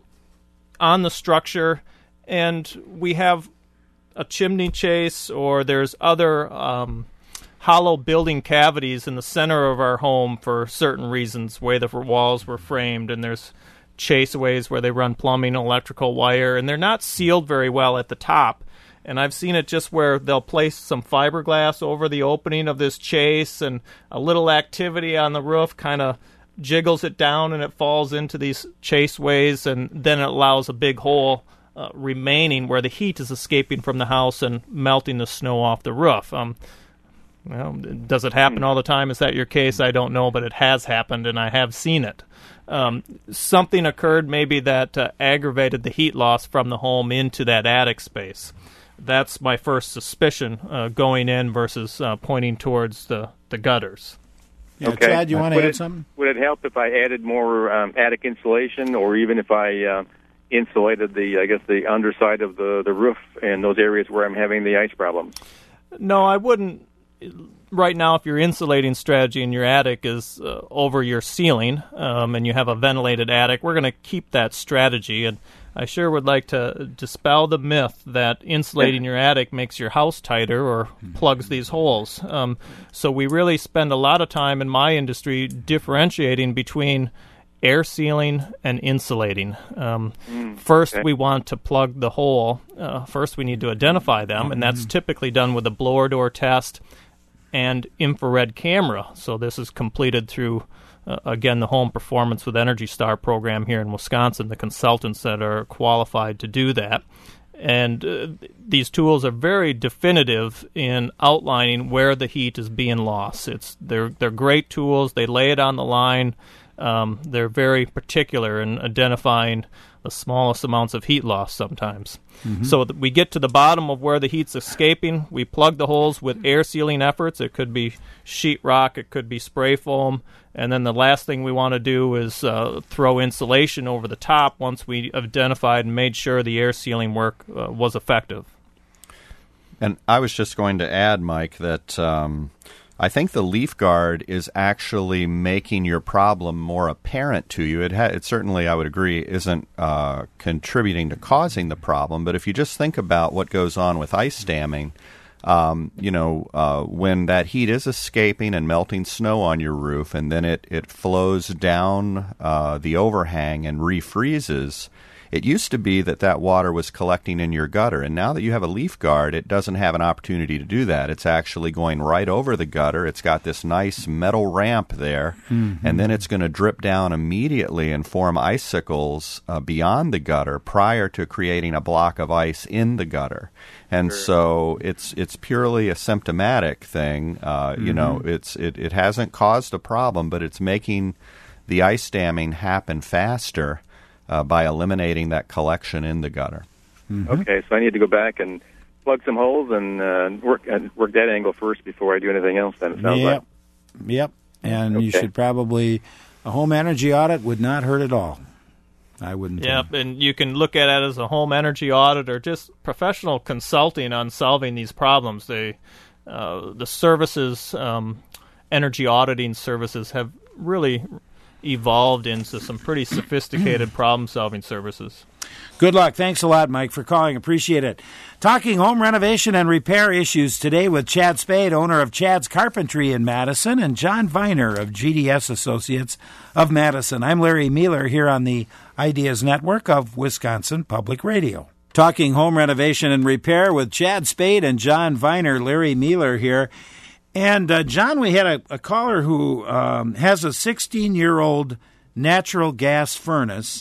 on the structure, and we have a chimney chase or there's other um, hollow building cavities in the center of our home for certain reasons, way the walls were framed, and there's chaseways where they run plumbing and electrical wire, and they're not sealed very well at the top. And I've seen it just where they'll place some fiberglass over the opening of this chase, and a little activity on the roof kind of jiggles it down, and it falls into these chaseways, and then it allows a big hole uh, remaining where the heat is escaping from the house and melting the snow off the roof. Um, well, does it happen all the time? Is that your case? I don't know, but it has happened, and I have seen it. Um, something occurred maybe that uh, aggravated the heat loss from the home into that attic space. That's my first suspicion uh, going in versus uh, pointing towards the, the gutters. Yeah, okay. Chad, you want to would add it, something? Would it help if I added more um, attic insulation, or even if I uh, insulated the, I guess, the underside of the, the roof in those areas where I'm having the ice problems? No, I wouldn't. Right now, if your insulating strategy in your attic is uh, over your ceiling um, and you have a ventilated attic, we're going to keep that strategy. And I sure would like to dispel the myth that insulating your attic makes your house tighter or plugs these holes. Um, so we really spend a lot of time in my industry differentiating between air sealing and insulating. Um, Mm, first, okay. we want to plug the hole. Uh, first, we need to identify them, and that's typically done with a blower door test and infrared camera. So this is completed through, uh, again, the Home Performance with Energy Star program here in Wisconsin, the consultants that are qualified to do that. And uh, these tools are very definitive in outlining where the heat is being lost. It's they're they're great tools. They lay it on the line. Um, they're very particular in identifying the smallest amounts of heat loss sometimes. Mhm. So th- we get to the bottom of where the heat's escaping. We plug the holes with air sealing efforts. It could be sheetrock, it could be spray foam, and then the last thing we want to do is uh, throw insulation over the top once we identified and made sure the air sealing work uh, was effective. And I was just going to add, Mike, that um, I think the leaf guard is actually making your problem more apparent to you. It, ha- it certainly, I would agree, isn't uh, contributing to causing the problem. But if you just think about what goes on with ice damming, um, you know, uh, when that heat is escaping and melting snow on your roof, and then it, it flows down uh, the overhang and refreezes, it used to be that that water was collecting in your gutter, and now that you have a leaf guard, it doesn't have an opportunity to do that. It's actually going right over the gutter. It's got this nice metal ramp there, Mhm. and then it's going to drip down immediately and form icicles uh, beyond the gutter prior to creating a block of ice in the gutter. And so it's it's purely a symptomatic thing. Uh, You know, it's it, it hasn't caused a problem, but it's making the ice damming happen faster Uh, by eliminating that collection in the gutter. Okay, so I need to go back and plug some holes and uh, work and work that angle first before I do anything else. Then it sounds Yep. like. Yep. And you Okay. should probably, a home energy audit would not hurt at all. I wouldn't think. Yep, and you can look at it as a home energy audit or just professional consulting on solving these problems. They, uh, the services, um, energy auditing services have really evolved into some pretty sophisticated problem-solving services. Good luck. Thanks a lot, Mike, for calling. Appreciate it. Talking home renovation and repair issues today with Chad Spade, owner of Chad's Carpentry in Madison, and John Viner of G D S Associates of Madison. I'm Larry Mueller here on the Ideas Network of Wisconsin Public Radio. Talking home renovation and repair with Chad Spade and John Viner. Larry Mueller here. And, uh, John, we had a, a caller who um, has a sixteen-year-old natural gas furnace.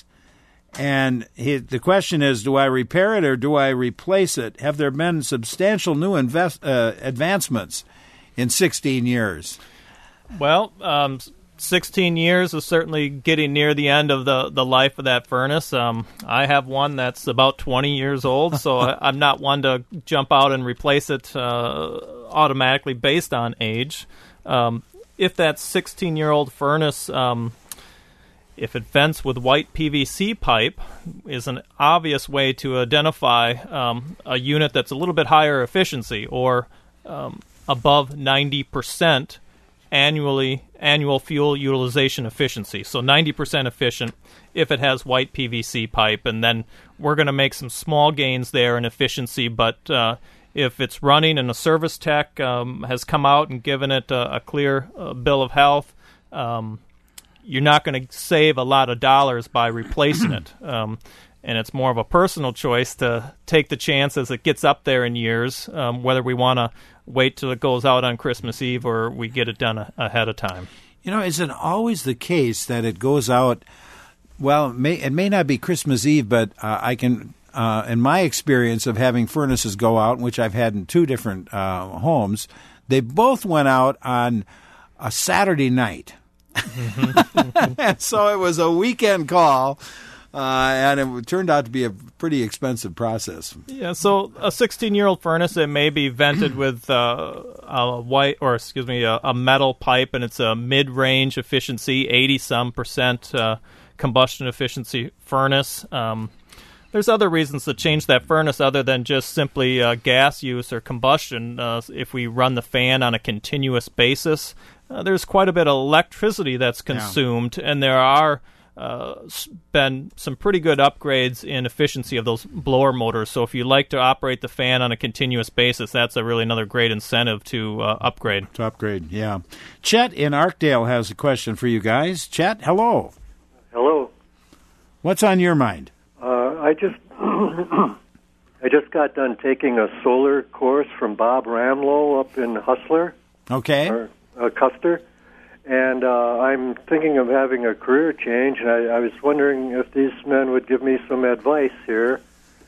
And he, the question is, do I repair it or do I replace it? Have there been substantial new invest, uh, advancements in sixteen years? Well, um, sixteen years is certainly getting near the end of the, the life of that furnace. Um, I have one that's about twenty years old, so I, I'm not one to jump out and replace it uh, automatically based on age. Um, if that sixteen-year-old furnace, um, if it vents with white P V C pipe, is an obvious way to identify um, a unit that's a little bit higher efficiency or um, above ninety percent annually annual fuel utilization efficiency. So ninety percent efficient if it has white P V C pipe, and then we're going to make some small gains there in efficiency, but uh, if it's running and a service tech um, has come out and given it a, a clear uh, bill of health, um, you're not going to save a lot of dollars by replacing it. Um, and it's more of a personal choice to take the chance as it gets up there in years, um, whether we want to wait till it goes out on Christmas Eve or we get it done a- ahead of time. You know, is it always the case that it goes out, well, it may, it may not be Christmas Eve, but uh, I can, uh, in my experience of having furnaces go out, which I've had in two different uh, homes, they both went out on a Saturday night. And so it was a weekend call, uh, and it turned out to be a pretty expensive process. Yeah, so a sixteen-year-old furnace, it may be vented with uh, a white, or excuse me, a, a metal pipe, and it's a mid-range efficiency, eighty-some percent uh, combustion efficiency furnace. Um, there's other reasons to change that furnace other than just simply uh, gas use or combustion. Uh, if we run the fan on a continuous basis, uh, there's quite a bit of electricity that's consumed, yeah. and there are uh, been some pretty good upgrades in efficiency of those blower motors. So if you like to operate the fan on a continuous basis, that's a really another great incentive to uh, upgrade. To upgrade, yeah. Chet in Arkdale has a question for you guys. Chet, hello. Hello. What's on your mind? Uh, I just I just got done taking a solar course from Bob Ramlow up in Hustler. Okay. Or uh, Custer. And uh, I'm thinking of having a career change, and I, I was wondering if these men would give me some advice here.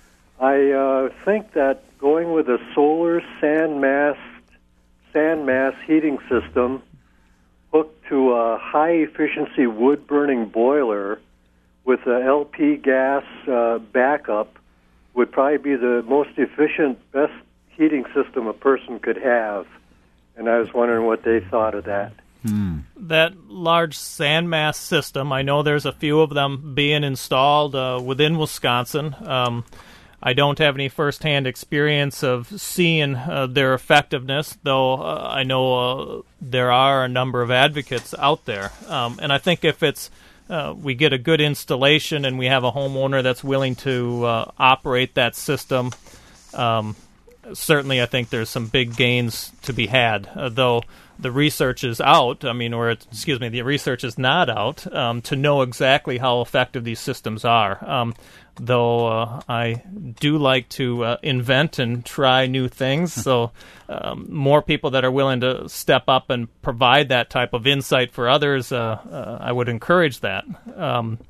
I uh, think that going with a solar sand mass, sand mass heating system hooked to a high-efficiency wood-burning boiler with a L P gas uh, backup would probably be the most efficient, best heating system a person could have. And I was wondering what they thought of that. Hmm. That large sandmass system, I know there's a few of them being installed uh, within Wisconsin. Um, I don't have any firsthand experience of seeing uh, their effectiveness, though uh, I know uh, there are a number of advocates out there. Um, and I think if it's uh, we get a good installation and we have a homeowner that's willing to uh, operate that system, um, certainly I think there's some big gains to be had, uh, though the research is out, I mean, or, it's, excuse me, the research is not out um, to know exactly how effective these systems are. Um, though uh, I do like to uh, invent and try new things, so um, more people that are willing to step up and provide that type of insight for others, uh, uh, I would encourage that. Um,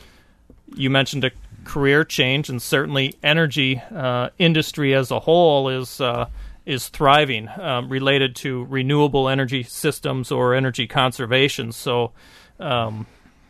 you mentioned a career change, and certainly energy uh, industry as a whole is uh, is thriving, um, related to renewable energy systems or energy conservation. So um,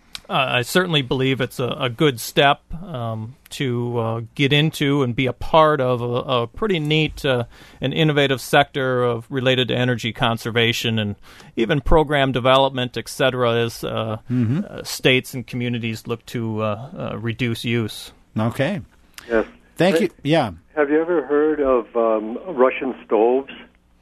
I certainly believe it's a, a good step um, to uh, get into and be a part of a, a pretty neat uh, and innovative sector of related to energy conservation and even program development, et cetera, as uh, mm-hmm. uh, states and communities look to uh, uh, reduce use. Okay. Yes. Thank hey, you. Yeah. Have you ever heard of um, Russian stoves?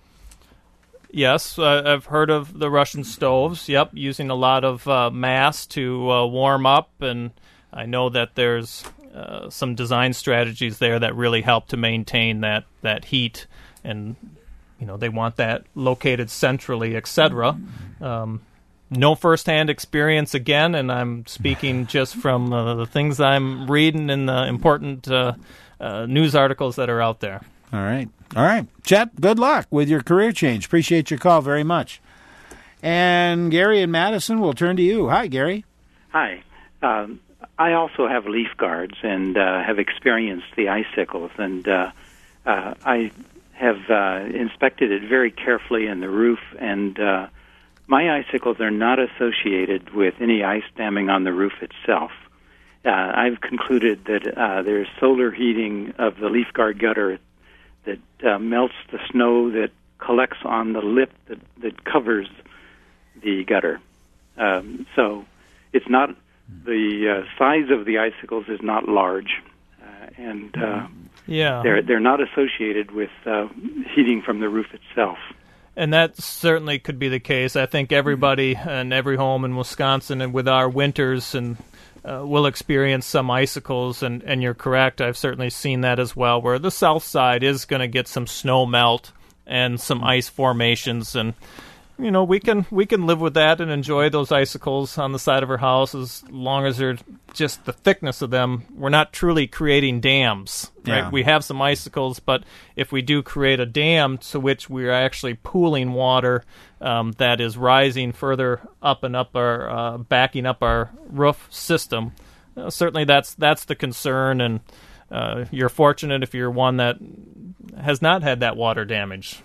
Yes, uh, I've heard of the Russian stoves, yep, using a lot of uh, mass to uh, warm up, and I know that there's uh, some design strategies there that really help to maintain that, that heat, and you know they want that located centrally, et cetera. Um, no firsthand experience again, and I'm speaking just from uh, the things I'm reading in the important uh, uh, news articles that are out there. All right. All right. Chet, good luck with your career change. Appreciate your call very much. And Gary in Madison, we'll turn to you. Hi, Gary. Hi. Um, I also have leaf guards and uh, have experienced the icicles, and uh, uh, I have uh, inspected it very carefully in the roof, and uh, my icicles are not associated with any ice damming on the roof itself. Uh, I've concluded that uh, there's solar heating of the leaf guard gutter that uh, melts the snow that collects on the lip that, that covers the gutter. Um, so it's not, the uh, size of the icicles is not large, uh, and uh, yeah. they're, they're not associated with uh, heating from the roof itself. And that certainly could be the case. I think everybody and every home in Wisconsin and with our winters and Uh, will experience some icicles, and, and you're correct. I've certainly seen that as well, where the south side is going to get some snow melt and some ice formations, and you know we can we can live with that and enjoy those icicles on the side of our house as long as they're just the thickness of them. We're not truly creating dams, right? Yeah. We have some icicles, but if we do create a dam to which we are actually pooling water um, that is rising further up and up our uh, backing up our roof system, uh, certainly that's that's the concern, and uh, you're fortunate if you're one that has not had that water damage.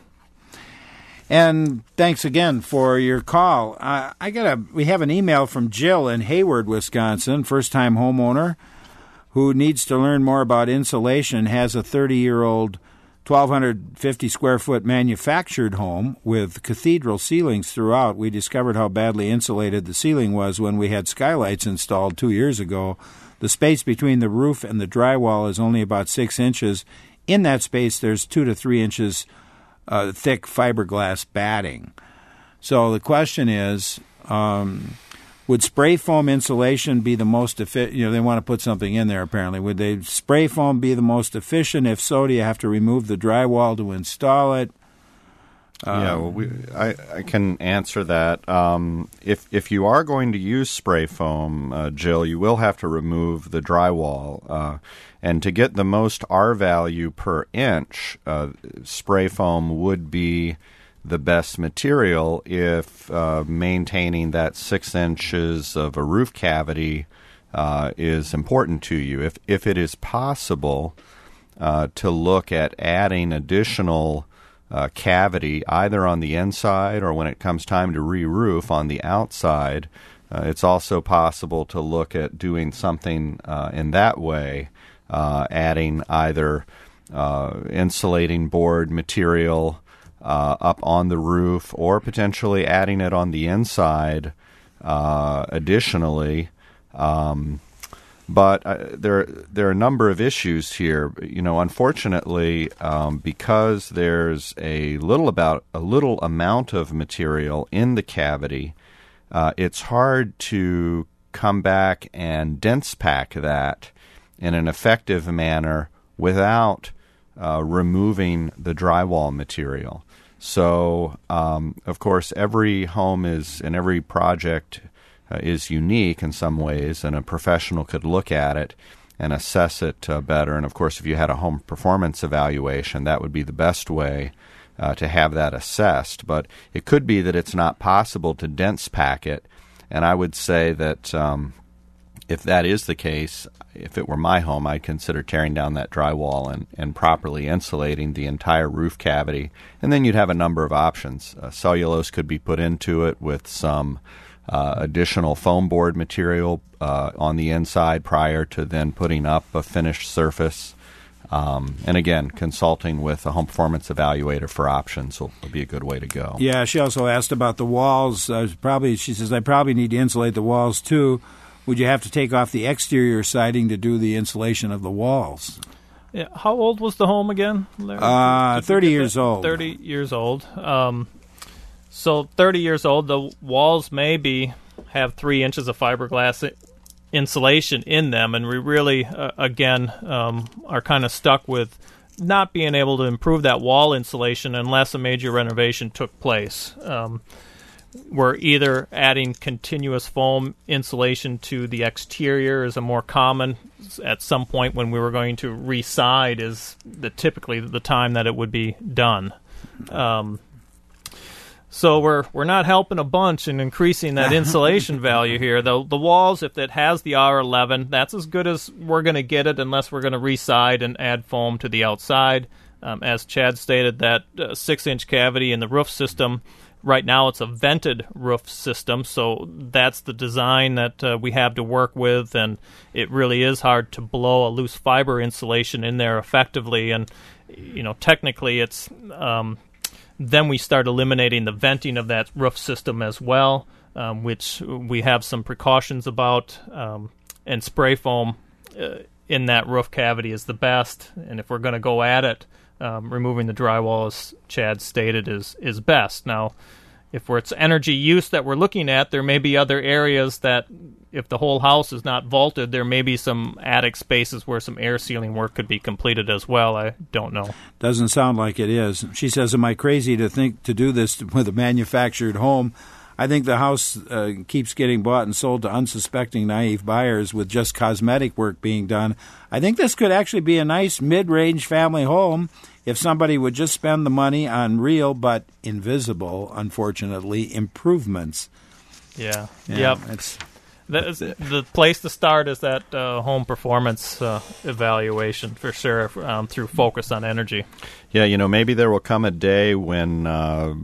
And thanks again for your call. Uh, I got a. We have an email from Jill in Hayward, Wisconsin, first-time homeowner who needs to learn more about insulation. Has a thirty-year-old, twelve fifty square foot manufactured home with cathedral ceilings throughout. We discovered how badly insulated the ceiling was when we had skylights installed two years ago. The space between the roof and the drywall is only about six inches. In that space, there's two to three inches Uh, thick fiberglass batting. So the question is, um, would spray foam insulation be the most efficient? You know, they want to put something in there apparently. Would they spray foam be the most efficient? If so, do you have to remove the drywall to install it? Um, yeah, well, we, I, I can answer that. Um, if if you are going to use spray foam, uh, Jill, you will have to remove the drywall. Uh, and to get the most R value per inch, uh, spray foam would be the best material if uh, maintaining that six inches of a roof cavity uh, is important to you. If if it is possible uh, to look at adding additional Uh, cavity either on the inside or when it comes time to re-roof on the outside. Uh, it's also possible to look at doing something uh, in that way, uh, adding either uh, insulating board material uh, up on the roof or potentially adding it on the inside uh, additionally. Um, But uh, there, there are a number of issues here. You know, unfortunately, um, because there's a little about a little amount of material in the cavity, uh, it's hard to come back and dense pack that in an effective manner without uh, removing the drywall material. So, um, of course, every home is and every project Uh, is unique in some ways, and a professional could look at it and assess it uh, better. And, of course, if you had a home performance evaluation, that would be the best way uh, to have that assessed. But it could be that it's not possible to dense pack it, and I would say that um, if that is the case, if it were my home, I'd consider tearing down that drywall and, and properly insulating the entire roof cavity. And then you'd have a number of options. Uh, cellulose could be put into it with some Uh, additional foam board material uh, on the inside prior to then putting up a finished surface. Um, and again, consulting with a home performance evaluator for options will, will be a good way to go. Yeah, she also asked about the walls. Uh, probably, she says, I probably need to insulate the walls too. Would you have to take off the exterior siding to do the insulation of the walls? Yeah. How old was the home again, Larry? Uh, thirty years old. thirty years old. Um, So thirty years old, the walls maybe have three inches of fiberglass insulation in them, and we really, uh, again, um, are kind of stuck with not being able to improve that wall insulation unless a major renovation took place. Um, we're either adding continuous foam insulation to the exterior is a more common, at some point when we were going to re-side is the, typically the time that it would be done. Um So we're we're not helping a bunch in increasing that insulation value here. The the walls, if it has the R eleven, that's as good as we're going to get it unless we're going to re-side and add foam to the outside. Um, as Chad stated, that uh, six-inch cavity in the roof system, right now it's a vented roof system, so that's the design that uh, we have to work with, and it really is hard to blow a loose fiber insulation in there effectively. And, you know, technically it's... Um, Then we start eliminating the venting of that roof system as well, um, which we have some precautions about. Um, and spray foam uh, in that roof cavity is the best. And if we're going to go at it, um, removing the drywall, as Chad stated, is is best. Now, if it's energy use that we're looking at, there may be other areas that, if the whole house is not vaulted, there may be some attic spaces where some air sealing work could be completed as well. I don't know. Doesn't sound like it is. She says, am I crazy to think to do this with a manufactured home? I think the house uh, keeps getting bought and sold to unsuspecting, naive buyers with just cosmetic work being done. I think this could actually be a nice mid-range family home if somebody would just spend the money on real but invisible, unfortunately, improvements. Yeah. yeah yep. It's, that is, the place to start is that uh, home performance uh, evaluation, for sure, um, through Focus on Energy. Yeah, you know, maybe there will come a day when uh,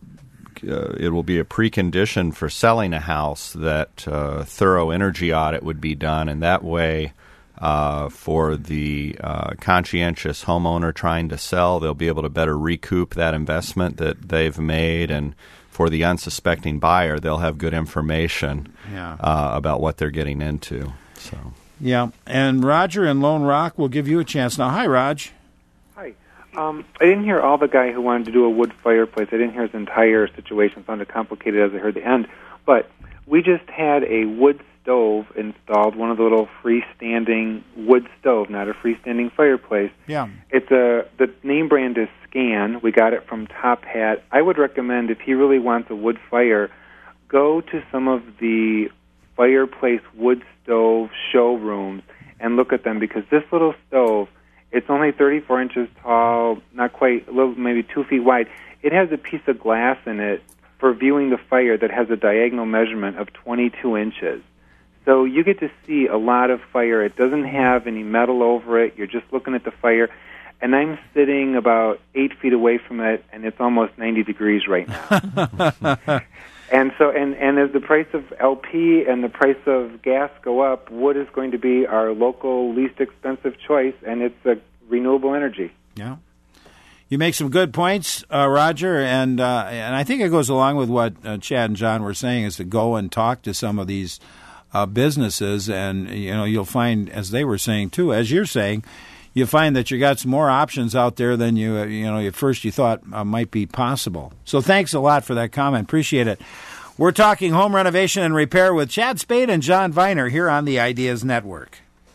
uh, it will be a precondition for selling a house that uh, thorough energy audit would be done, and that way uh, for the uh, conscientious homeowner trying to sell, they'll be able to better recoup that investment that they've made, and for the unsuspecting buyer, they'll have good information yeah. uh, about what they're getting into. So, yeah, and Roger in Lone Rock will give you a chance now. Hi, Raj. Hi. Um, I didn't hear all the guy who wanted to do a wood fireplace. I didn't hear his entire situation. It sounded complicated as I heard the end. But we just had a wood stove installed, one of the little freestanding wood stove, not a freestanding fireplace. Yeah. It's a the name brand is Scan. We got it from Top Hat. I would recommend, if he really wants a wood fire, go to some of the fireplace wood stove showrooms and look at them, because this little stove, it's only thirty-four inches tall, not quite, a little, maybe two feet wide. It has a piece of glass in it for viewing the fire that has a diagonal measurement of twenty-two inches. So you get to see a lot of fire. It doesn't have any metal over it. You're just looking at the fire. And I'm sitting about eight feet away from it, and it's almost ninety degrees right now. and so, and, and as the price of L P and the price of gas go up, wood is going to be our local least expensive choice, and it's a renewable energy. Yeah. You make some good points, uh, Roger, and uh, and I think it goes along with what uh, Chad and John were saying, is to go and talk to some of these uh, businesses, and you know you'll find, as they were saying too, as you're saying, you find that you got some more options out there than you uh, you know at first you thought uh, might be possible. So thanks a lot for that comment. Appreciate it. We're talking home renovation and repair with Chad Spade and John Viner here on the Ideas Network.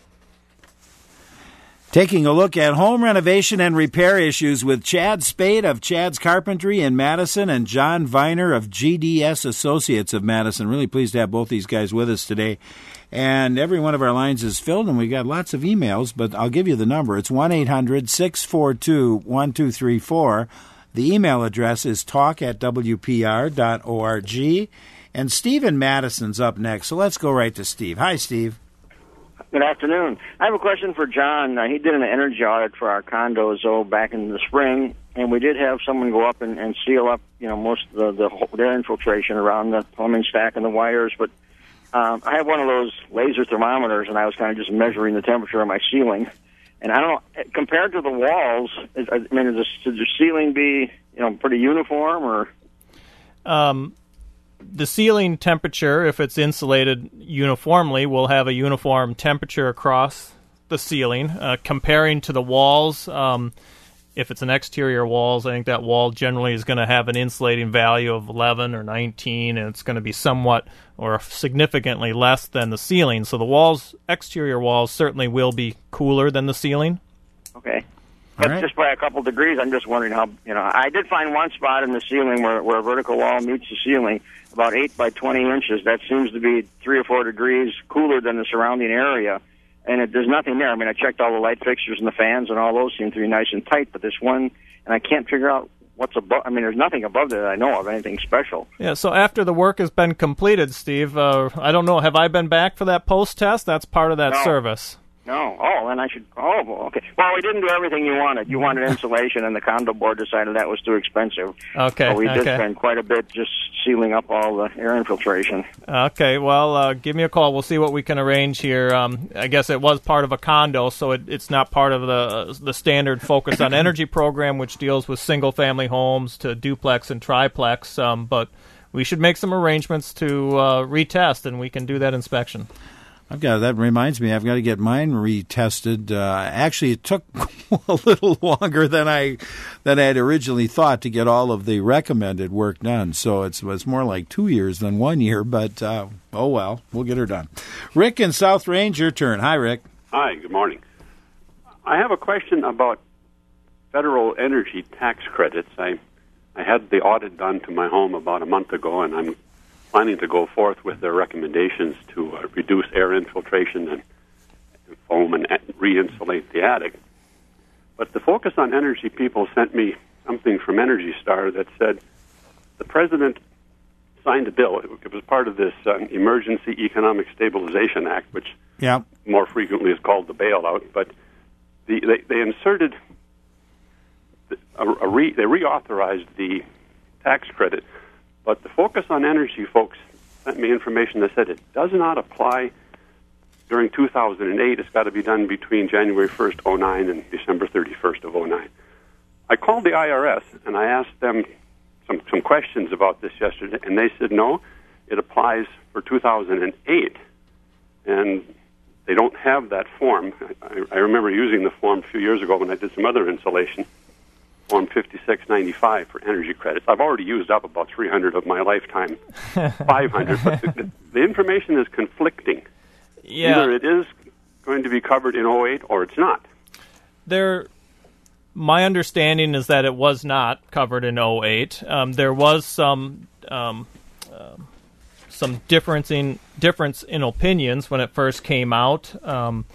Taking a look at home renovation and repair issues with Chad Spade of Chad's Carpentry in Madison and John Viner of G D S Associates of Madison. Really pleased to have both these guys with us today. And every one of our lines is filled, and we got lots of emails, but I'll give you the number. It's one eight hundred six four two one two three four. The email address is talk at w p r dot org. And Steve in Madison's up next, so let's go right to Steve. Hi, Steve. Good afternoon. I have a question for John. Uh, he did an energy audit for our condos oh, back in the spring, and we did have someone go up and, and seal up, you know, most of the, the their infiltration around the plumbing stack and the wires. But um, I have one of those laser thermometers, and I was kind of just measuring the temperature of my ceiling. And I don't know, compared to the walls, is, I mean, is the, should the ceiling be, you know, pretty uniform or? Um. The ceiling temperature, if it's insulated uniformly, will have a uniform temperature across the ceiling. Uh, comparing to the walls, um, if it's an exterior walls, I think that wall generally is going to have an insulating value of eleven or nineteen, and it's going to be somewhat or significantly less than the ceiling. So the walls, exterior walls, certainly will be cooler than the ceiling. Okay. That's right. Just by a couple degrees. I'm just wondering how, you know, I did find one spot in the ceiling where, where a vertical wall meets the ceiling, about eight by twenty inches. That seems to be three or four degrees cooler than the surrounding area. And it, there's nothing there. I mean, I checked all the light fixtures and the fans, and all those seem to be nice and tight. But this one, and I can't figure out what's above. I mean, there's nothing above there that I know of, anything special. Yeah, so after the work has been completed, Steve, uh, I don't know, have I been back for that post-test? That's part of that No. service. No. Oh, then I should. Oh, okay. Well, we didn't do everything you wanted. You wanted insulation, and the condo board decided that was too expensive. Okay. So we did okay. spend quite a bit just sealing up all the air infiltration. Okay. Well, uh, give me a call. We'll see what we can arrange here. Um, I guess it was part of a condo, so it, it's not part of the uh, the standard Focus on Energy program, which deals with single-family homes to duplex and triplex. Um, but we should make some arrangements to uh, retest, and we can do that inspection. I've got that reminds me. I've got to get mine retested. Uh, actually, it took a little longer than I than I had originally thought to get all of the recommended work done. So it's it's more like two years than one year. But uh, oh well, we'll get her done. Rick in South Range, your turn. Hi, Rick. Hi. Good morning. I have a question about federal energy tax credits. I I had the audit done to my home about a month ago, and I'm planning to go forth with their recommendations to uh, reduce air infiltration and foam and re-insulate the attic. But the Focus on Energy people sent me something from Energy Star that said the president signed a bill. It was part of this uh, Emergency Economic Stabilization Act, which yeah. more frequently is called the bailout. But the, they, they inserted, a, a re, they reauthorized the tax credit. But the Focus on Energy folks sent me information that said it does not apply during two thousand eight. It's got to be done between January first, oh nine and December thirty-first of oh nine. I called the I R S, and I asked them some, some questions about this yesterday, and they said, no, it applies for two thousand eight. And they don't have that form. I, I remember using the form a few years ago when I did some other insulation. Form fifty-six ninety-five for energy credits. I've already used up about three hundred of my lifetime five hundred, but the, the information is conflicting. Yeah. Either it is going to be covered in oh eight or it's not. There, my understanding is that it was not covered in oh eight. Um, there was some um, um, some difference in, difference in opinions when it first came out. Um,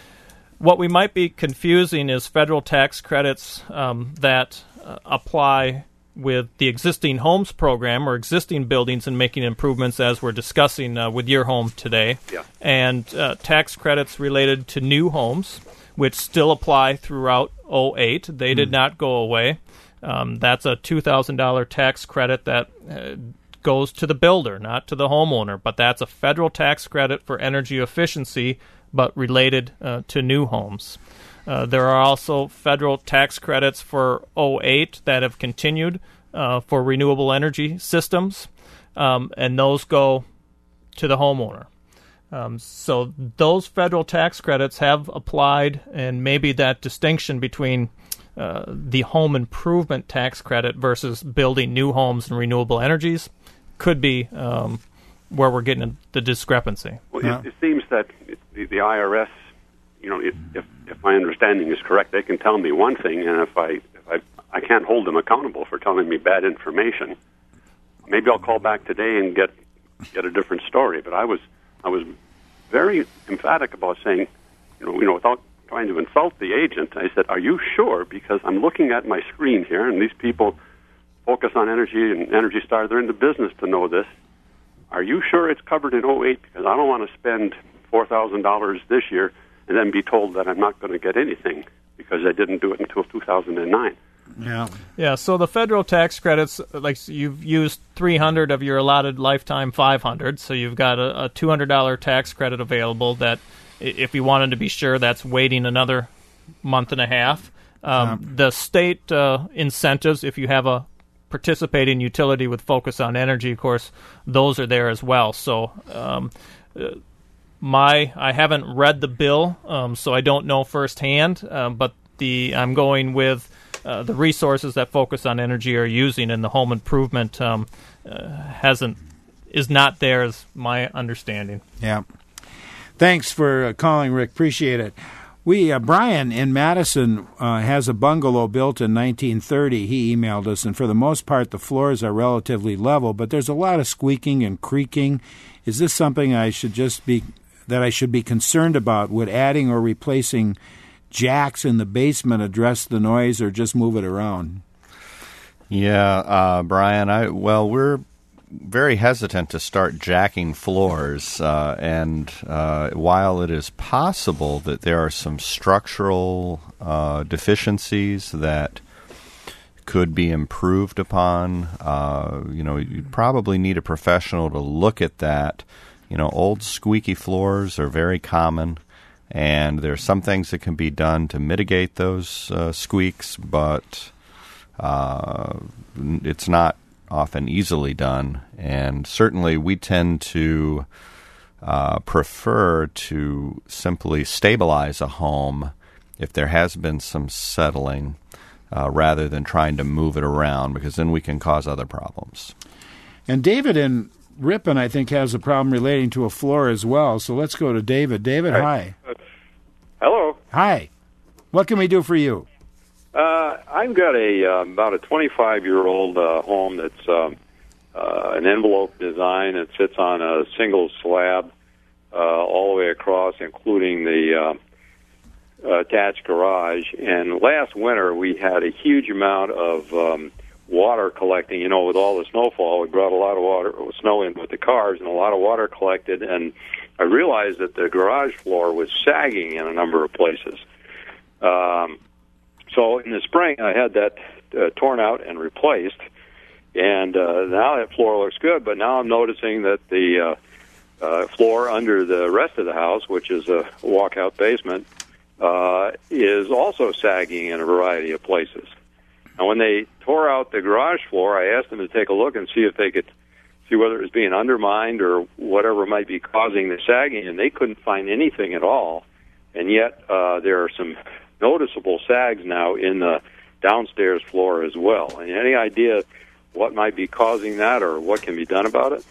what we might be confusing is federal tax credits um, that uh, apply with the existing homes program or existing buildings and making improvements, as we're discussing uh, with your home today, yeah. and uh, tax credits related to new homes, which still apply throughout oh eight. They mm. did not go away. Um, that's a two thousand dollars tax credit that uh, goes to the builder, not to the homeowner, but that's a federal tax credit for energy efficiency, but related uh, to new homes. Uh, there are also federal tax credits for oh eight that have continued uh, for renewable energy systems, um, and those go to the homeowner. Um, so those federal tax credits have applied, and maybe that distinction between uh, the home improvement tax credit versus building new homes and renewable energies could be um, where we're getting the discrepancy. Well, yeah. it, it seems that the, the I R S, you know, if, if if my understanding is correct, they can tell me one thing, and if I if I I can't hold them accountable for telling me bad information. Maybe I'll call back today and get get a different story. But I was I was very emphatic about saying, you know, you know, without trying to insult the agent, I said, "Are you sure?" Because I'm looking at my screen here, and these people focus on energy and Energy Star. They're in the business to know this. Are you sure it's covered in oh eight? Because I don't want to spend four thousand dollars this year and then be told that I'm not going to get anything because I didn't do it until two thousand nine. Yeah. Yeah, so the federal tax credits, like you've used three hundred of your allotted lifetime five hundred, so you've got a, a two hundred dollars tax credit available that, if you wanted to be sure, that's waiting another month and a half. Um, um, the state uh, incentives, if you have a participating utility with focus on energy, of course, those are there as well. So um, uh, my I haven't read the bill, um, so I don't know firsthand, uh, but the I'm going with uh, the resources that Focus on Energy are using, and the home improvement um, uh, hasn't is not there, is my understanding. Yeah. Thanks for uh, calling, Rick. Appreciate it. We uh, Brian in Madison uh, has a bungalow built in nineteen thirty. He emailed us, and for the most part, the floors are relatively level, but there's a lot of squeaking and creaking. Is this something I should just be that I should be concerned about? Would adding or replacing jacks in the basement address the noise, or just move it around? Yeah, uh, Brian. I well, we're very hesitant to start jacking floors, uh, and uh, while it is possible that there are some structural uh, deficiencies that could be improved upon, uh, you know, you probably need a professional to look at that. You know, old squeaky floors are very common, and there are some things that can be done to mitigate those uh, squeaks, but uh, it's not often easily done, and certainly we tend to uh, prefer to simply stabilize a home if there has been some settling uh, rather than trying to move it around, because then we can cause other problems. And David in Ripon, I think, has a problem relating to a floor as well, so let's go to David. David, hi. hi. Uh, hello. Hi. What can we do for you? Uh, I've got a uh, about a twenty-five-year-old uh, home that's um, uh, an envelope design. It sits on a single slab uh, all the way across, including the uh, attached garage. And last winter, we had a huge amount of um, water collecting. You know, with all the snowfall, we brought a lot of water, snow in with the cars, and a lot of water collected. And I realized that the garage floor was sagging in a number of places. Um, So in the spring, I had that uh, torn out and replaced, and uh, now that floor looks good. But now I'm noticing that the uh, uh, floor under the rest of the house, which is a walkout basement, uh, is also sagging in a variety of places. Now, when they tore out the garage floor, I asked them to take a look and see if they could see whether it was being undermined or whatever might be causing the sagging, and they couldn't find anything at all. And yet uh, there are some noticeable sags now in the downstairs floor as well. And any idea what might be causing that or what can be done about it?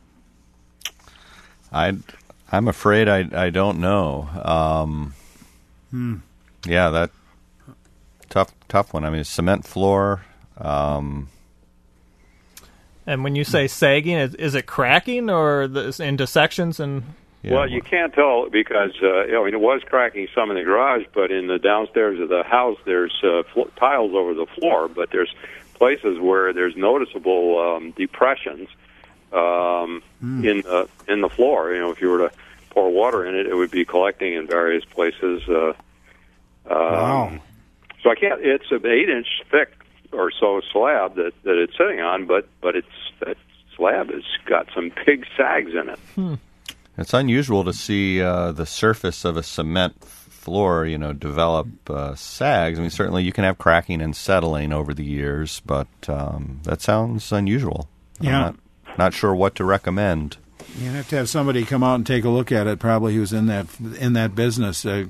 I, I'm afraid I, I don't know. Um, hmm. Yeah, that tough tough one. I mean, cement floor. Um, and when you say sagging, is, is it cracking or the, into sections? And yeah, well, you can't tell because uh, you know, I mean, it was cracking some in the garage, but in the downstairs of the house, there's uh, flo- tiles over the floor, but there's places where there's noticeable um, depressions um, mm. in the in the floor. You know, if you were to pour water in it, it would be collecting in various places. Uh, wow. Um, so I can't. It's an eight-inch thick or so slab that, that it's sitting on, but but it's that slab has got some big sags in it. Hmm. It's unusual to see uh, the surface of a cement floor, you know, develop uh, sags. I mean, certainly you can have cracking and settling over the years, but um, that sounds unusual. Yeah. I'm not, not sure what to recommend. You have to have somebody come out and take a look at it. Probably who's in that in that business. Uh,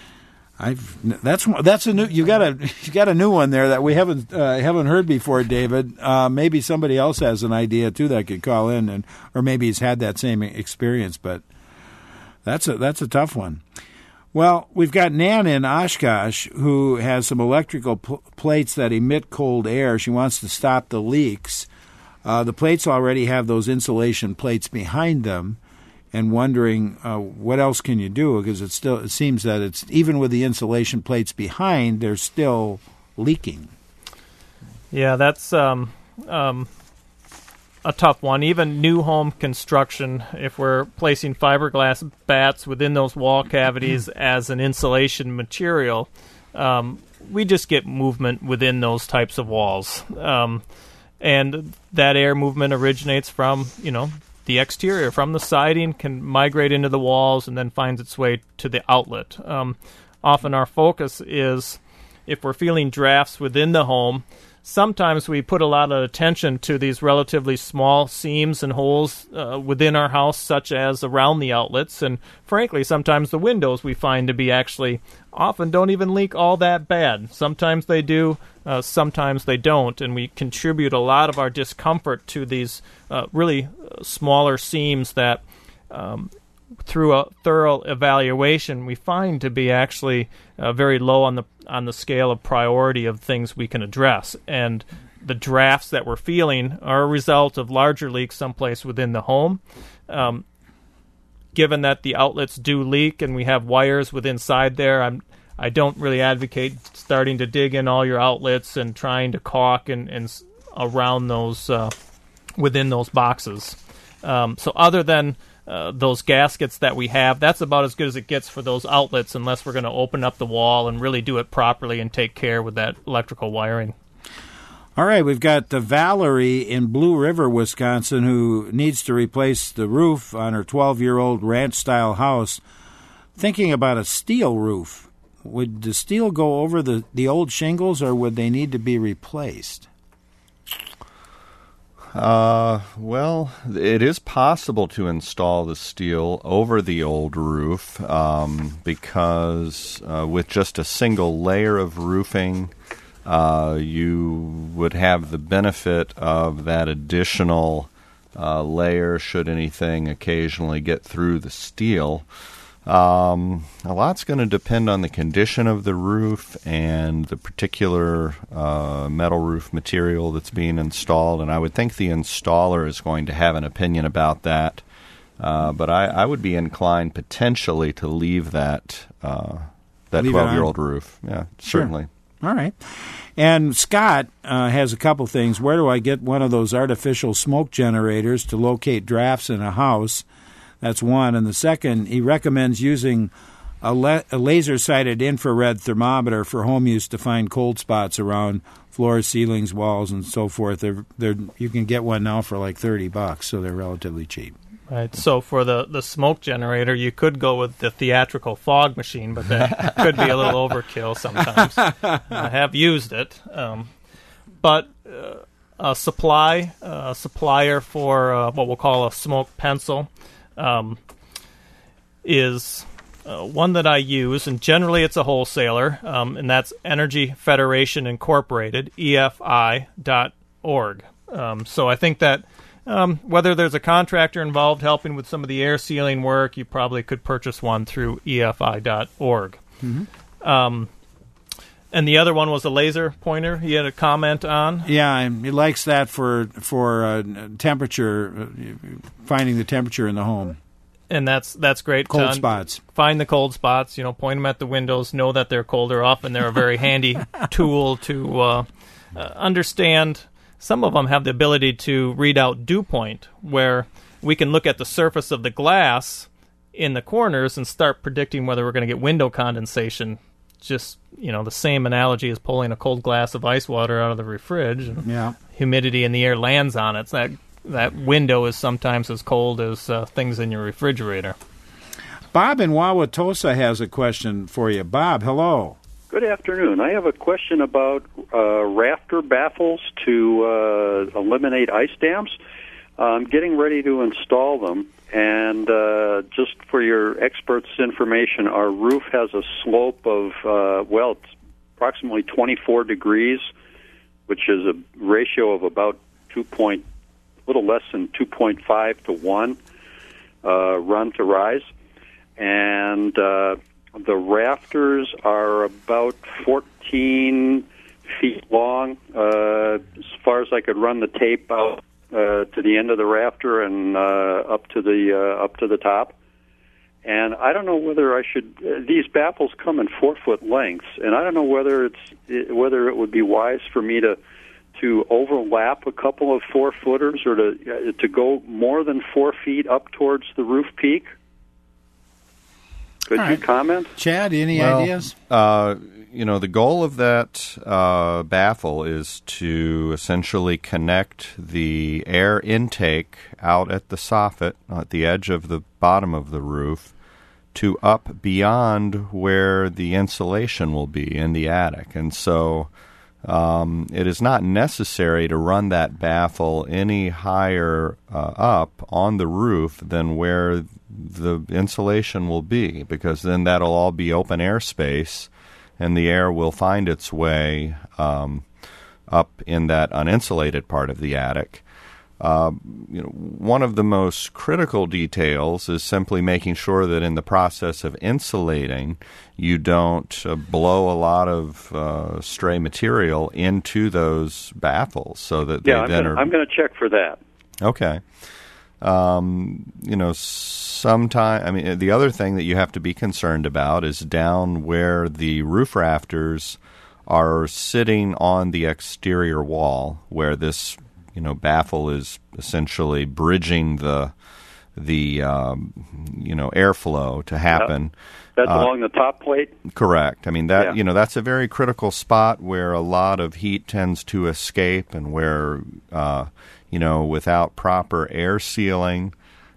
I've that's that's a new you got a you got a new one there that we haven't uh, haven't heard before, David. Uh, maybe somebody else has an idea too that could call in, and or maybe he's had that same experience. But that's a that's a tough one. Well, we've got Nan in Oshkosh who has some electrical pl- plates that emit cold air. She wants to stop the leaks. Uh, the plates already have those insulation plates behind them, and wondering uh, what else can you do, because it still it seems that it's even with the insulation plates behind, they're still leaking. Yeah, that's um, um, a tough one. Even new home construction, if we're placing fiberglass bats within those wall cavities as an insulation material, um, we just get movement within those types of walls. Um, and that air movement originates from, you know, the exterior, from the siding, can migrate into the walls and then finds its way to the outlet. Um, often our focus is, if we're feeling drafts within the home, sometimes we put a lot of attention to these relatively small seams and holes uh, within our house, such as around the outlets. And frankly, sometimes the windows we find to be actually often don't even leak all that bad. Sometimes they do, uh, sometimes they don't. And we contribute a lot of our discomfort to these uh, really smaller seams that um, through a thorough evaluation, we find to be actually uh, very low on the on the scale of priority of things we can address. And the drafts that we're feeling are a result of larger leaks someplace within the home. Um, given that the outlets do leak and we have wires within inside there, I'm I don't really advocate starting to dig in all your outlets and trying to caulk and, and around those uh, within those boxes. Um, so other than Uh, those gaskets that we have, that's about as good as it gets for those outlets, unless we're going to open up the wall and really do it properly and take care with that electrical wiring. All right, we've got uh, Valerie in Blue River, Wisconsin, who needs to replace the roof on her twelve-year-old ranch-style house, thinking about a steel roof. Would the steel go over the, the old shingles, or would they need to be replaced? Uh, well, it is possible to install the steel over the old roof um, because uh, with just a single layer of roofing, uh, you would have the benefit of that additional uh, layer should anything occasionally get through the steel. Um, a lot's going to depend on the condition of the roof and the particular uh, metal roof material that's being installed, and I would think the installer is going to have an opinion about that. Uh, but I, I would be inclined potentially to leave that uh, that twelve-year-old roof. Yeah, certainly. Sure. All right. And Scott uh, has a couple things. Where do I get one of those artificial smoke generators to locate drafts in a house? That's one. And the second, he recommends using a, le- a laser-sighted infrared thermometer for home use to find cold spots around floors, ceilings, walls, and so forth. They're, they're, you can get one now for like thirty bucks, so they're relatively cheap. Right. So for the, the smoke generator, you could go with the theatrical fog machine, but that could be a little overkill sometimes. I have used it. Um, but uh, a supply, a supplier for uh, what we'll call a smoke pencil, Um, is uh, one that I use, and generally it's a wholesaler, um, and that's Energy Federation Incorporated, E F I dot org. Um, so I think that um, whether there's a contractor involved helping with some of the air sealing work, you probably could purchase one through E F I dot org. Mm-hmm. Um, and the other one was a laser pointer he had a comment on. Yeah, he likes that for for uh, temperature, uh, finding the temperature in the home. And that's that's great. Cold to spots. Find the cold spots. You know, point them at the windows. Know that they're colder. Often they're a very handy tool to uh, uh, understand. Some of them have the ability to read out dew point, where we can look at the surface of the glass in the corners and start predicting whether we're going to get window condensation. Just, you know, the same analogy as pulling a cold glass of ice water out of the fridge. And yeah. Humidity in the air lands on it. So that that window is sometimes as cold as uh, things in your refrigerator. Bob in Wauwatosa has a question for you. Bob, hello. Good afternoon. I have a question about uh, rafter baffles to uh, eliminate ice dams. I'm getting ready to install them, and uh, just for your experts' information, our roof has a slope of, uh, well, it's approximately twenty-four degrees, which is a ratio of about two point, a little less than two point five to one uh, run to rise. And uh, the rafters are about fourteen feet long, uh, as far as I could run the tape out uh, to the end of the rafter and uh, up to the uh, up to the top. And I don't know whether I should. Uh, these baffles come in four foot lengths, and I don't know whether it's it, whether it would be wise for me to to overlap a couple of four footers or to uh, to go more than four feet up towards the roof peak. Could All you right. comment? Chad, any Well, ideas? Uh, you know, the goal of that uh, baffle is to essentially connect the air intake out at the soffit, at the edge of the bottom of the roof, to up beyond where the insulation will be in the attic. And so um, it is not necessary to run that baffle any higher uh, up on the roof than where the insulation will be, because then that'll all be open air space, and the air will find its way um, up in that uninsulated part of the attic. Uh, you know, one of the most critical details is simply making sure that in the process of insulating, you don't uh, blow a lot of uh, stray material into those baffles, so that Yeah, they I'm then gonna, are I'm going to check for that. okay. Um, you know, sometime, I mean, the other thing that you have to be concerned about is down where the roof rafters are sitting on the exterior wall, where this, you know, baffle is essentially bridging the, the, um, you know, airflow to happen. That's Uh, along the top plate? Correct. I mean, that Yeah. you know, that's a very critical spot where a lot of heat tends to escape, and where uh, you know, without proper air sealing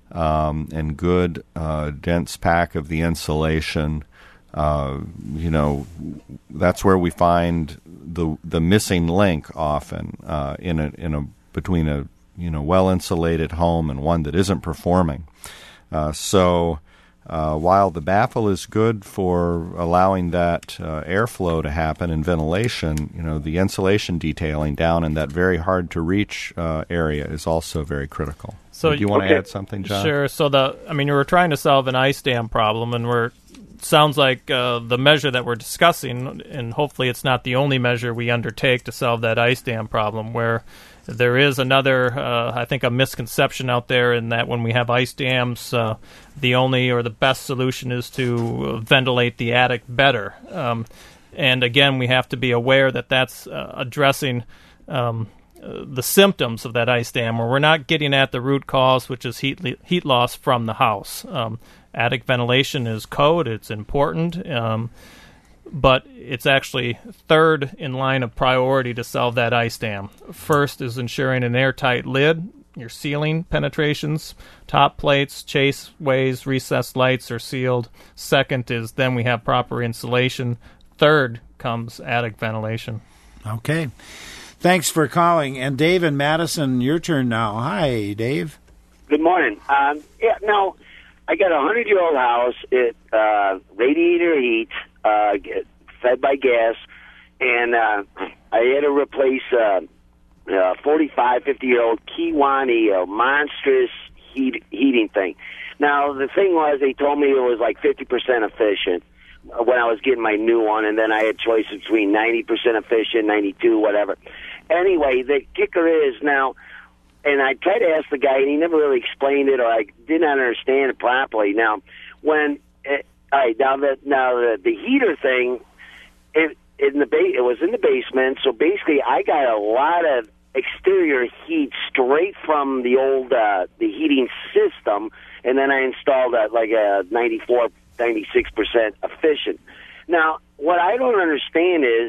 um, and good uh, dense pack of the insulation, uh, you know, that's where we find the the missing link often uh, in a in a between a you know well insulated home and one that isn't performing. Uh, so. Uh, while the baffle is good for allowing that uh, airflow to happen and ventilation, you know, the insulation detailing down in that very hard to reach uh, area is also very critical. So do you want okay. to add something, John? Sure. So the, I mean, we're trying to solve an ice dam problem, and we're sounds like uh, the measure that we're discussing, and hopefully it's not the only measure we undertake to solve that ice dam problem, where there is another, uh, I think, a misconception out there in that when we have ice dams, uh, the only or the best solution is to ventilate the attic better. Um, and again, we have to be aware that that's uh, addressing um, uh, the symptoms of that ice dam, where we're not getting at the root cause, which is heat le- heat loss from the house. Um, attic ventilation is code; it's important. Um, but it's actually third in line of priority to solve that ice dam. First is ensuring an airtight lid. Your ceiling penetrations, top plates, chaseways, recessed lights are sealed. Second is then we have proper insulation. Third comes attic ventilation. Okay. Thanks for calling. And Dave and Madison, your turn now. Hi, Dave. Good morning. Um, yeah, now, I got a hundred-year-old house. It uh, radiator heat, uh, fed by gas, and uh, I had to replace a uh, uh, forty-five, fifty-year-old Kiwani, a monstrous heat, heating thing. Now, the thing was, they told me it was like fifty percent efficient when I was getting my new one, and then I had choices between ninety percent efficient, ninety-two, whatever. Anyway, the kicker is now, and I tried to ask the guy, and he never really explained it, or I didn't understand it properly. Now, when, it, all right, now the, now the, the heater thing, it, in the ba- it was in the basement, so basically I got a lot of exterior heat straight from the old, uh, the heating system, and then I installed a, like a ninety-four, ninety-six percent efficient. Now, what I don't understand is,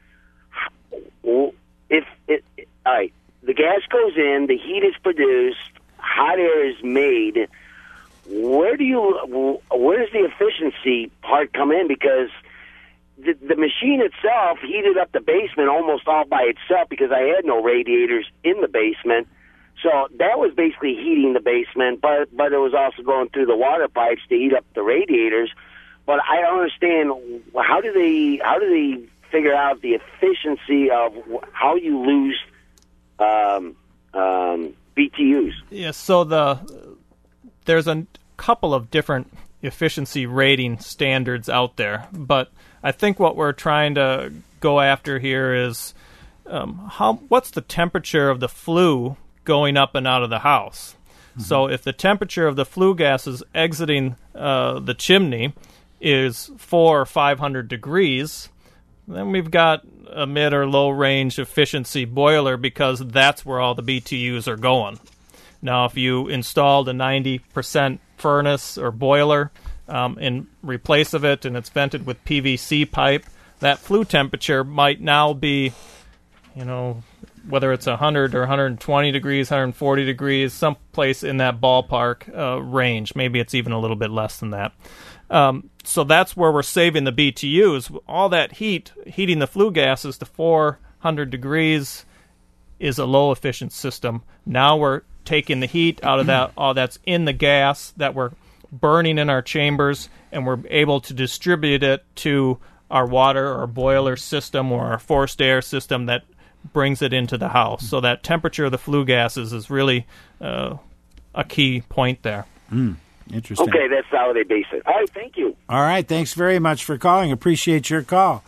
if it, all right, the gas goes in, the heat is produced, hot air is made. Where do you, where does the efficiency part come in? Because the, the machine itself heated up the basement almost all by itself because I had no radiators in the basement. So that was basically heating the basement, but but it was also going through the water pipes to heat up the radiators. But I don't understand, how do they how do they figure out the efficiency of how you lose um, um, B T Us? Yeah, so the there's a couple of different efficiency rating standards out there, but I think what we're trying to go after here is um, how what's the temperature of the flue going up and out of the house. Mm-hmm. So if the temperature of the flue gases exiting uh, the chimney is four or five hundred degrees, then we've got a mid or low range efficiency boiler because that's where all the B T Us are going. Now, if you installed a ninety percent furnace or boiler um, in replace of it and it's vented with P V C pipe, that flue temperature might now be, you know, whether it's one hundred or one hundred twenty degrees, one hundred forty degrees, someplace in that ballpark uh, range. Maybe it's even a little bit less than that. Um, so that's where we're saving the B T Us. All that heat, heating the flue gases to four hundred degrees is a low-efficient system. Now we're taking the heat out of that, all that's in the gas that we're burning in our chambers, and we're able to distribute it to our water or boiler system or our forced air system that brings it into the house. So that temperature of the flue gases is really uh, a key point there. Mm, interesting. Okay, that's how they base it. All right, thank you. All right, thanks very much for calling. Appreciate your call.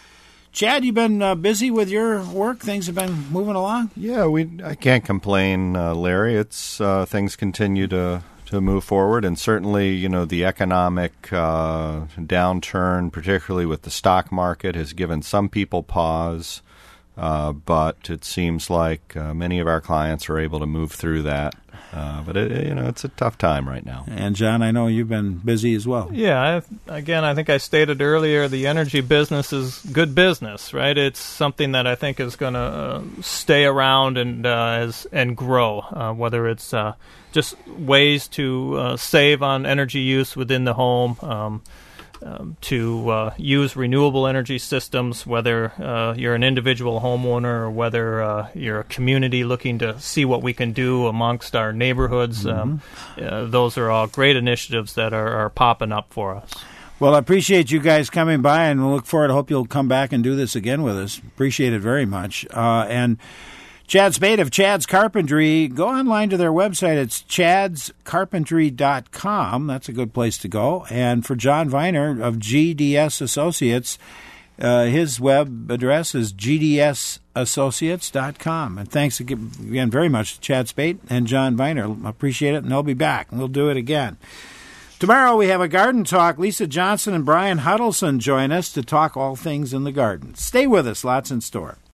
Chad, you been uh, busy with your work? Things have been moving along? Yeah, we. I can't complain, uh, Larry. It's uh, things continue to to move forward, and certainly, you know, the economic uh, downturn, particularly with the stock market, has given some people pause. Uh, but it seems like uh, many of our clients are able to move through that. Uh, but it, you know, it's a tough time right now. And John, I know you've been busy as well. Yeah, I, again, I think I stated earlier, the energy business is good business, right? It's something that I think is going to uh, stay around and uh, as, and grow. Uh, whether it's uh, just ways to uh, save on energy use within the home. Um, Um, to uh, use renewable energy systems, whether uh, you're an individual homeowner or whether uh, you're a community looking to see what we can do amongst our neighborhoods. Mm-hmm. Um, uh, those are all great initiatives that are, are popping up for us. Well, I appreciate you guys coming by, and we'll look forward. I hope you'll come back and do this again with us. Appreciate it very much. Uh, and Chad Spade of Chad's Carpentry, go online to their website. It's chads carpentry dot com. That's a good place to go. And for John Viner of G D S Associates, uh, his web address is g d s associates dot com. And thanks again very much to Chad Spade and John Viner. Appreciate it, and they'll be back, and we'll do it again. Tomorrow we have a garden talk. Lisa Johnson and Brian Huddleston join us to talk all things in the garden. Stay with us. Lots in store.